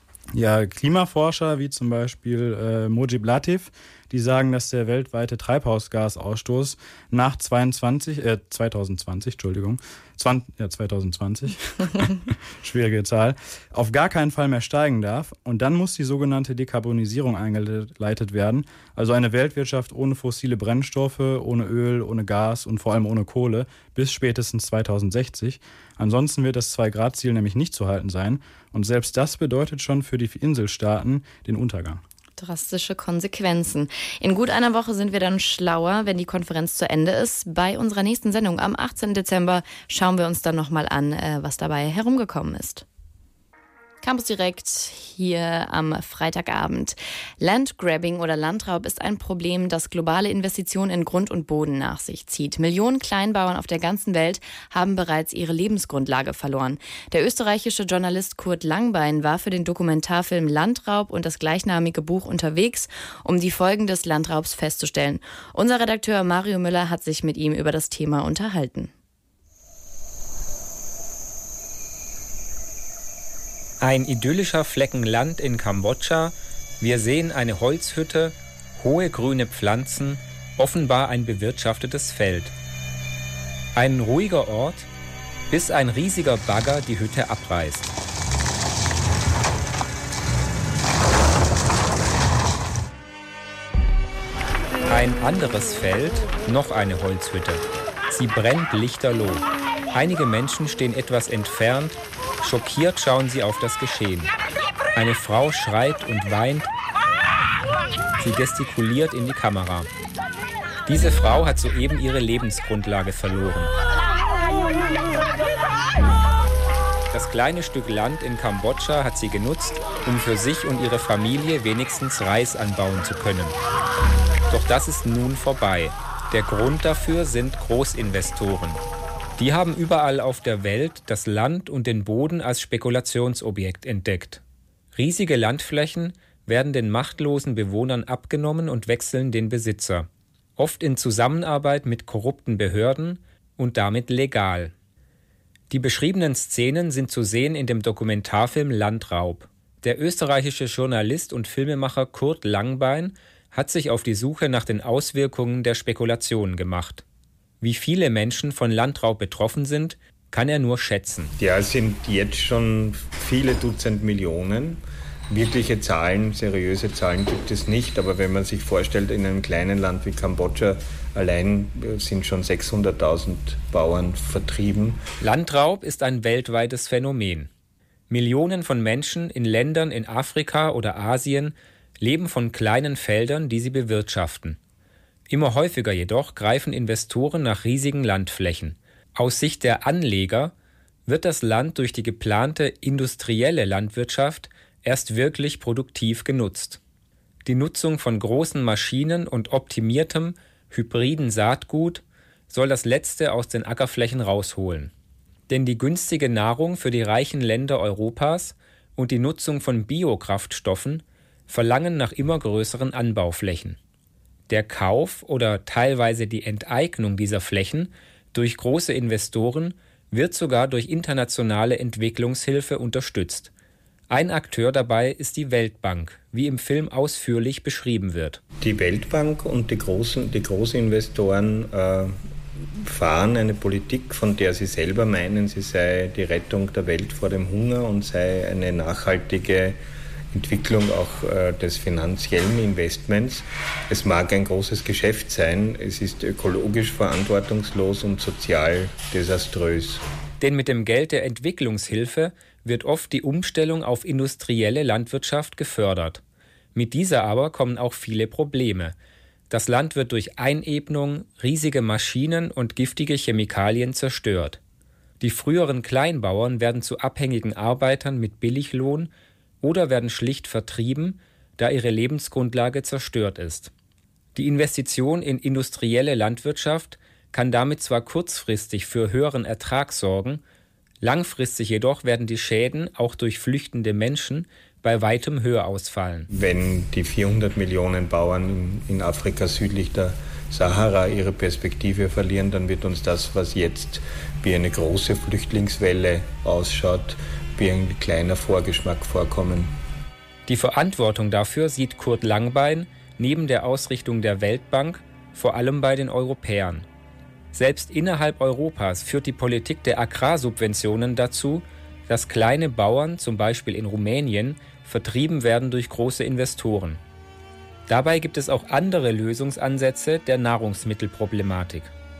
Ja, Klimaforscher wie zum Beispiel äh, Mojib Latif, die sagen, dass der weltweite Treibhausgasausstoß nach zweiundzwanzig, äh, zwanzig zwanzig, Entschuldigung, zwanzig, ja, zwanzig zwanzig, schwierige Zahl, auf gar keinen Fall mehr steigen darf. Und dann muss die sogenannte Dekarbonisierung eingeleitet werden, also eine Weltwirtschaft ohne fossile Brennstoffe, ohne Öl, ohne Gas und vor allem ohne Kohle bis spätestens zwanzig sechzig. Ansonsten wird das zwei Grad Ziel nämlich nicht zu halten sein. Und selbst das bedeutet schon für die Inselstaaten den Untergang. Drastische Konsequenzen. In gut einer Woche sind wir dann schlauer, wenn die Konferenz zu Ende ist. Bei unserer nächsten Sendung am achtzehnten Dezember schauen wir uns dann nochmal an, was dabei herumgekommen ist. Campus Direkt hier am Freitagabend. Landgrabbing oder Landraub ist ein Problem, das globale Investitionen in Grund und Boden nach sich zieht. Millionen Kleinbauern auf der ganzen Welt haben bereits ihre Lebensgrundlage verloren. Der österreichische Journalist Kurt Langbein war für den Dokumentarfilm Landraub und das gleichnamige Buch unterwegs, um die Folgen des Landraubs festzustellen. Unser Redakteur Mario Müller hat sich mit ihm über das Thema unterhalten. Ein idyllischer Flecken Land in Kambodscha. Wir sehen eine Holzhütte, hohe grüne Pflanzen, offenbar ein bewirtschaftetes Feld. Ein ruhiger Ort, bis ein riesiger Bagger die Hütte abreißt. Ein anderes Feld, noch eine Holzhütte. Sie brennt lichterloh. Einige Menschen stehen etwas entfernt. Schockiert schauen sie auf das Geschehen. Eine Frau schreit und weint. Sie gestikuliert in die Kamera. Diese Frau hat soeben ihre Lebensgrundlage verloren. Das kleine Stück Land in Kambodscha hat sie genutzt, um für sich und ihre Familie wenigstens Reis anbauen zu können. Doch das ist nun vorbei. Der Grund dafür sind Großinvestoren. Die haben überall auf der Welt das Land und den Boden als Spekulationsobjekt entdeckt. Riesige Landflächen werden den machtlosen Bewohnern abgenommen und wechseln den Besitzer. oft in Zusammenarbeit mit korrupten Behörden und damit legal. Die beschriebenen Szenen sind zu sehen in dem Dokumentarfilm Landraub. Der österreichische Journalist und Filmemacher Kurt Langbein hat sich auf die Suche nach den Auswirkungen der Spekulationen gemacht. Wie viele Menschen von Landraub betroffen sind, kann er nur schätzen. Ja, es sind jetzt schon viele Dutzend Millionen. Wirkliche Zahlen, seriöse Zahlen gibt es nicht, aber wenn man sich vorstellt, in einem kleinen Land wie Kambodscha allein sind schon sechshunderttausend Bauern vertrieben. Landraub ist ein weltweites Phänomen. Millionen von Menschen in Ländern in Afrika oder Asien leben von kleinen Feldern, die sie bewirtschaften. Immer häufiger jedoch greifen Investoren nach riesigen Landflächen. Aus Sicht der Anleger wird das Land durch die geplante industrielle Landwirtschaft erst wirklich produktiv genutzt. Die Nutzung von großen Maschinen und optimiertem, hybriden Saatgut soll das Letzte aus den Ackerflächen rausholen. Denn die günstige Nahrung für die reichen Länder Europas und die Nutzung von Biokraftstoffen verlangen nach immer größeren Anbauflächen. Der Kauf oder teilweise die Enteignung dieser Flächen durch große Investoren wird sogar durch internationale Entwicklungshilfe unterstützt. Ein Akteur dabei ist die Weltbank, wie im Film ausführlich beschrieben wird. Die Weltbank und die großen, die Großinvestoren äh, fahren eine Politik, von der sie selber meinen, sie sei die Rettung der Welt vor dem Hunger und sei eine nachhaltige Entwicklung auch äh, des finanziellen Investments. Es mag ein großes Geschäft sein, es ist ökologisch verantwortungslos und sozial desaströs. Denn mit dem Geld der Entwicklungshilfe wird oft die Umstellung auf industrielle Landwirtschaft gefördert. Mit dieser aber kommen auch viele Probleme. Das Land wird durch Einebnung, riesige Maschinen und giftige Chemikalien zerstört. Die früheren Kleinbauern werden zu abhängigen Arbeitern mit Billiglohn oder werden schlicht vertrieben, da ihre Lebensgrundlage zerstört ist. Die Investition in industrielle Landwirtschaft kann damit zwar kurzfristig für höheren Ertrag sorgen, langfristig jedoch werden die Schäden auch durch flüchtende Menschen bei weitem höher ausfallen. Wenn die vierhundert Millionen Bauern in Afrika südlich der Sahara ihre Perspektive verlieren, dann wird uns das, was jetzt wie eine große Flüchtlingswelle ausschaut, wie ein kleiner Vorgeschmack vorkommen. Die Verantwortung dafür sieht Kurt Langbein neben der Ausrichtung der Weltbank vor allem bei den Europäern. Selbst innerhalb Europas führt die Politik der Agrarsubventionen dazu, dass kleine Bauern, zum Beispiel in Rumänien, vertrieben werden durch große Investoren. Dabei gibt es auch andere Lösungsansätze der Nahrungsmittelproblematik.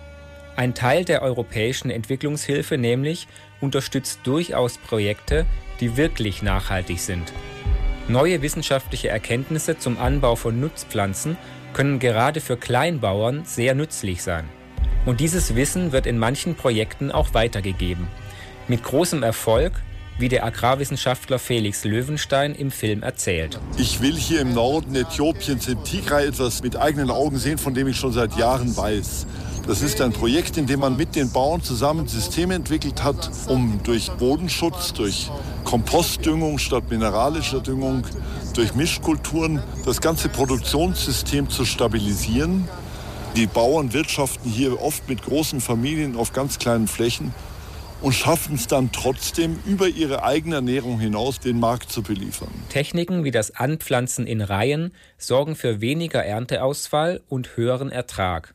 Ein Teil der europäischen Entwicklungshilfe nämlich unterstützt durchaus Projekte, die wirklich nachhaltig sind. Neue wissenschaftliche Erkenntnisse zum Anbau von Nutzpflanzen können gerade für Kleinbauern sehr nützlich sein. Und dieses Wissen wird in manchen Projekten auch weitergegeben. Mit großem Erfolg, wie der Agrarwissenschaftler Felix Löwenstein im Film erzählt. Ich will hier im Norden Äthiopiens im Tigray etwas mit eigenen Augen sehen, von dem ich schon seit Jahren weiß. Das ist ein Projekt, in dem man mit den Bauern zusammen Systeme entwickelt hat, um durch Bodenschutz, durch Kompostdüngung statt mineralischer Düngung, durch Mischkulturen das ganze Produktionssystem zu stabilisieren. Die Bauern wirtschaften hier oft mit großen Familien auf ganz kleinen Flächen und schaffen es dann trotzdem, über ihre eigene Ernährung hinaus den Markt zu beliefern. Techniken wie das Anpflanzen in Reihen sorgen für weniger Ernteausfall und höheren Ertrag.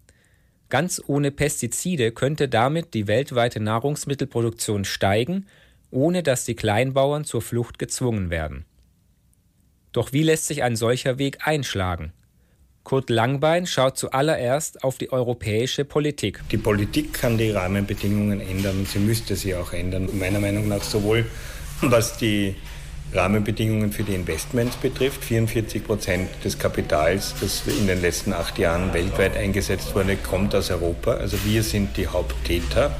Ganz ohne Pestizide könnte damit die weltweite Nahrungsmittelproduktion steigen, ohne dass die Kleinbauern zur Flucht gezwungen werden. Doch wie lässt sich ein solcher Weg einschlagen? Kurt Langbein schaut zuallererst auf die europäische Politik. Die Politik kann die Rahmenbedingungen ändern und sie müsste sie auch ändern. Meiner Meinung nach sowohl was die Rahmenbedingungen für die Investments betrifft. vierundvierzig Prozent des Kapitals, das in den letzten acht Jahren weltweit eingesetzt wurde, kommt aus Europa. Also wir sind die Haupttäter.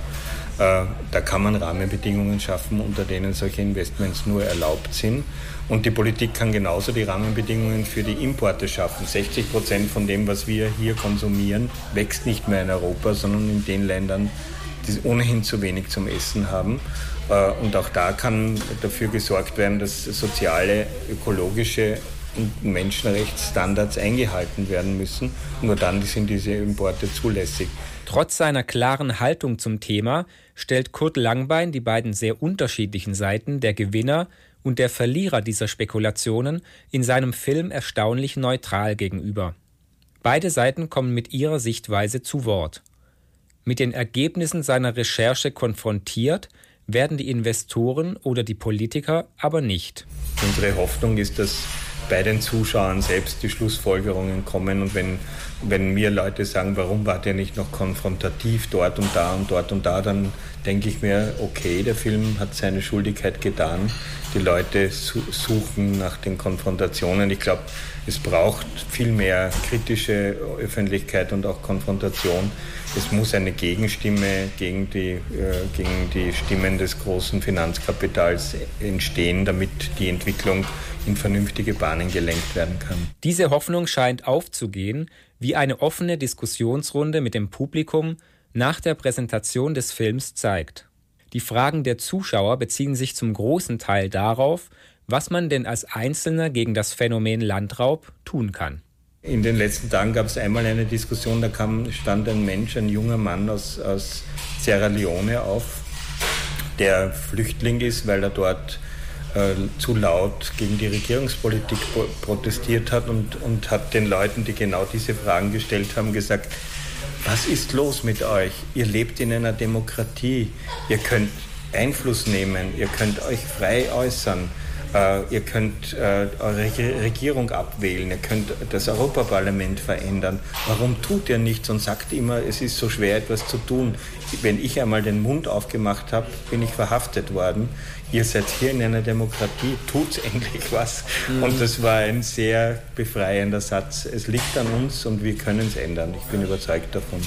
Da kann man Rahmenbedingungen schaffen, unter denen solche Investments nur erlaubt sind. Und die Politik kann genauso die Rahmenbedingungen für die Importe schaffen. sechzig Prozent von dem, was wir hier konsumieren, wächst nicht mehr in Europa, sondern in den Ländern, die ohnehin zu wenig zum Essen haben. Und auch da kann dafür gesorgt werden, dass soziale, ökologische und Menschenrechtsstandards eingehalten werden müssen. Nur dann sind diese Importe zulässig. Trotz seiner klaren Haltung zum Thema stellt Kurt Langbein die beiden sehr unterschiedlichen Seiten der Gewinner und der Verlierer dieser Spekulationen in seinem Film erstaunlich neutral gegenüber. Beide Seiten kommen mit ihrer Sichtweise zu Wort. Mit den Ergebnissen seiner Recherche konfrontiert werden die Investoren oder die Politiker aber nicht. Unsere Hoffnung ist, dass bei den Zuschauern selbst die Schlussfolgerungen kommen. Und wenn, wenn mir Leute sagen, warum war der nicht noch konfrontativ dort und da und dort und da, dann denke ich mir, okay, der Film hat seine Schuldigkeit getan. Die Leute su- suchen nach den Konfrontationen. Ich glaube, es braucht viel mehr kritische Öffentlichkeit und auch Konfrontation. Es muss eine Gegenstimme gegen die, äh, gegen die Stimmen des großen Finanzkapitals entstehen, damit die Entwicklung in vernünftige Bahnen gelenkt werden kann. Diese Hoffnung scheint aufzugehen, wie eine offene Diskussionsrunde mit dem Publikum nach der Präsentation des Films zeigt. Die Fragen der Zuschauer beziehen sich zum großen Teil darauf, was man denn als Einzelner gegen das Phänomen Landraub tun kann. In den letzten Tagen gab es einmal eine Diskussion, da kam, stand ein Mensch, ein junger Mann aus, aus Sierra Leone auf, der Flüchtling ist, weil er dort äh, zu laut gegen die Regierungspolitik protestiert hat und, und hat den Leuten, die genau diese Fragen gestellt haben, gesagt, was ist los mit euch? Ihr lebt in einer Demokratie, ihr könnt Einfluss nehmen, ihr könnt euch frei äußern. Uh, ihr könnt uh, eure Regierung abwählen, ihr könnt das Europaparlament verändern. Warum tut ihr nichts und sagt immer, es ist so schwer, etwas zu tun? Wenn ich einmal den Mund aufgemacht habe, bin ich verhaftet worden. Ihr seid hier in einer Demokratie, tut endlich was. Mhm. Und das war ein sehr befreiender Satz. Es liegt an uns und wir können es ändern. Ich bin überzeugt davon.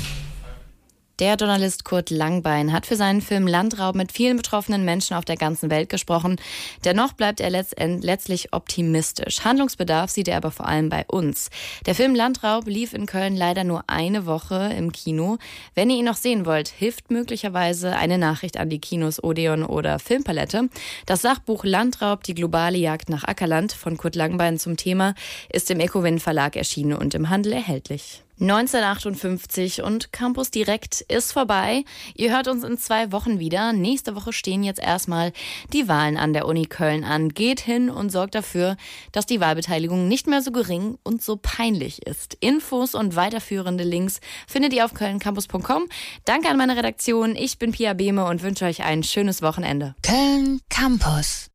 Der Journalist Kurt Langbein hat für seinen Film Landraub mit vielen betroffenen Menschen auf der ganzen Welt gesprochen. Dennoch bleibt er letztlich optimistisch. Handlungsbedarf sieht er aber vor allem bei uns. Der Film Landraub lief in Köln leider nur eine Woche im Kino. Wenn ihr ihn noch sehen wollt, hilft möglicherweise eine Nachricht an die Kinos Odeon oder Filmpalette. Das Sachbuch Landraub, die globale Jagd nach Ackerland von Kurt Langbein zum Thema ist im Ecowin Verlag erschienen und im Handel erhältlich. neunzehnhundertachtundfünfzig und Campus Direkt ist vorbei. Ihr hört uns in zwei Wochen wieder. Nächste Woche stehen jetzt erstmal die Wahlen an der Uni Köln an. Geht hin und sorgt dafür, dass die Wahlbeteiligung nicht mehr so gering und so peinlich ist. Infos und weiterführende Links findet ihr auf köln campus punkt com. Danke an meine Redaktion. Ich bin Pia Behme und wünsche euch ein schönes Wochenende. Köln Campus.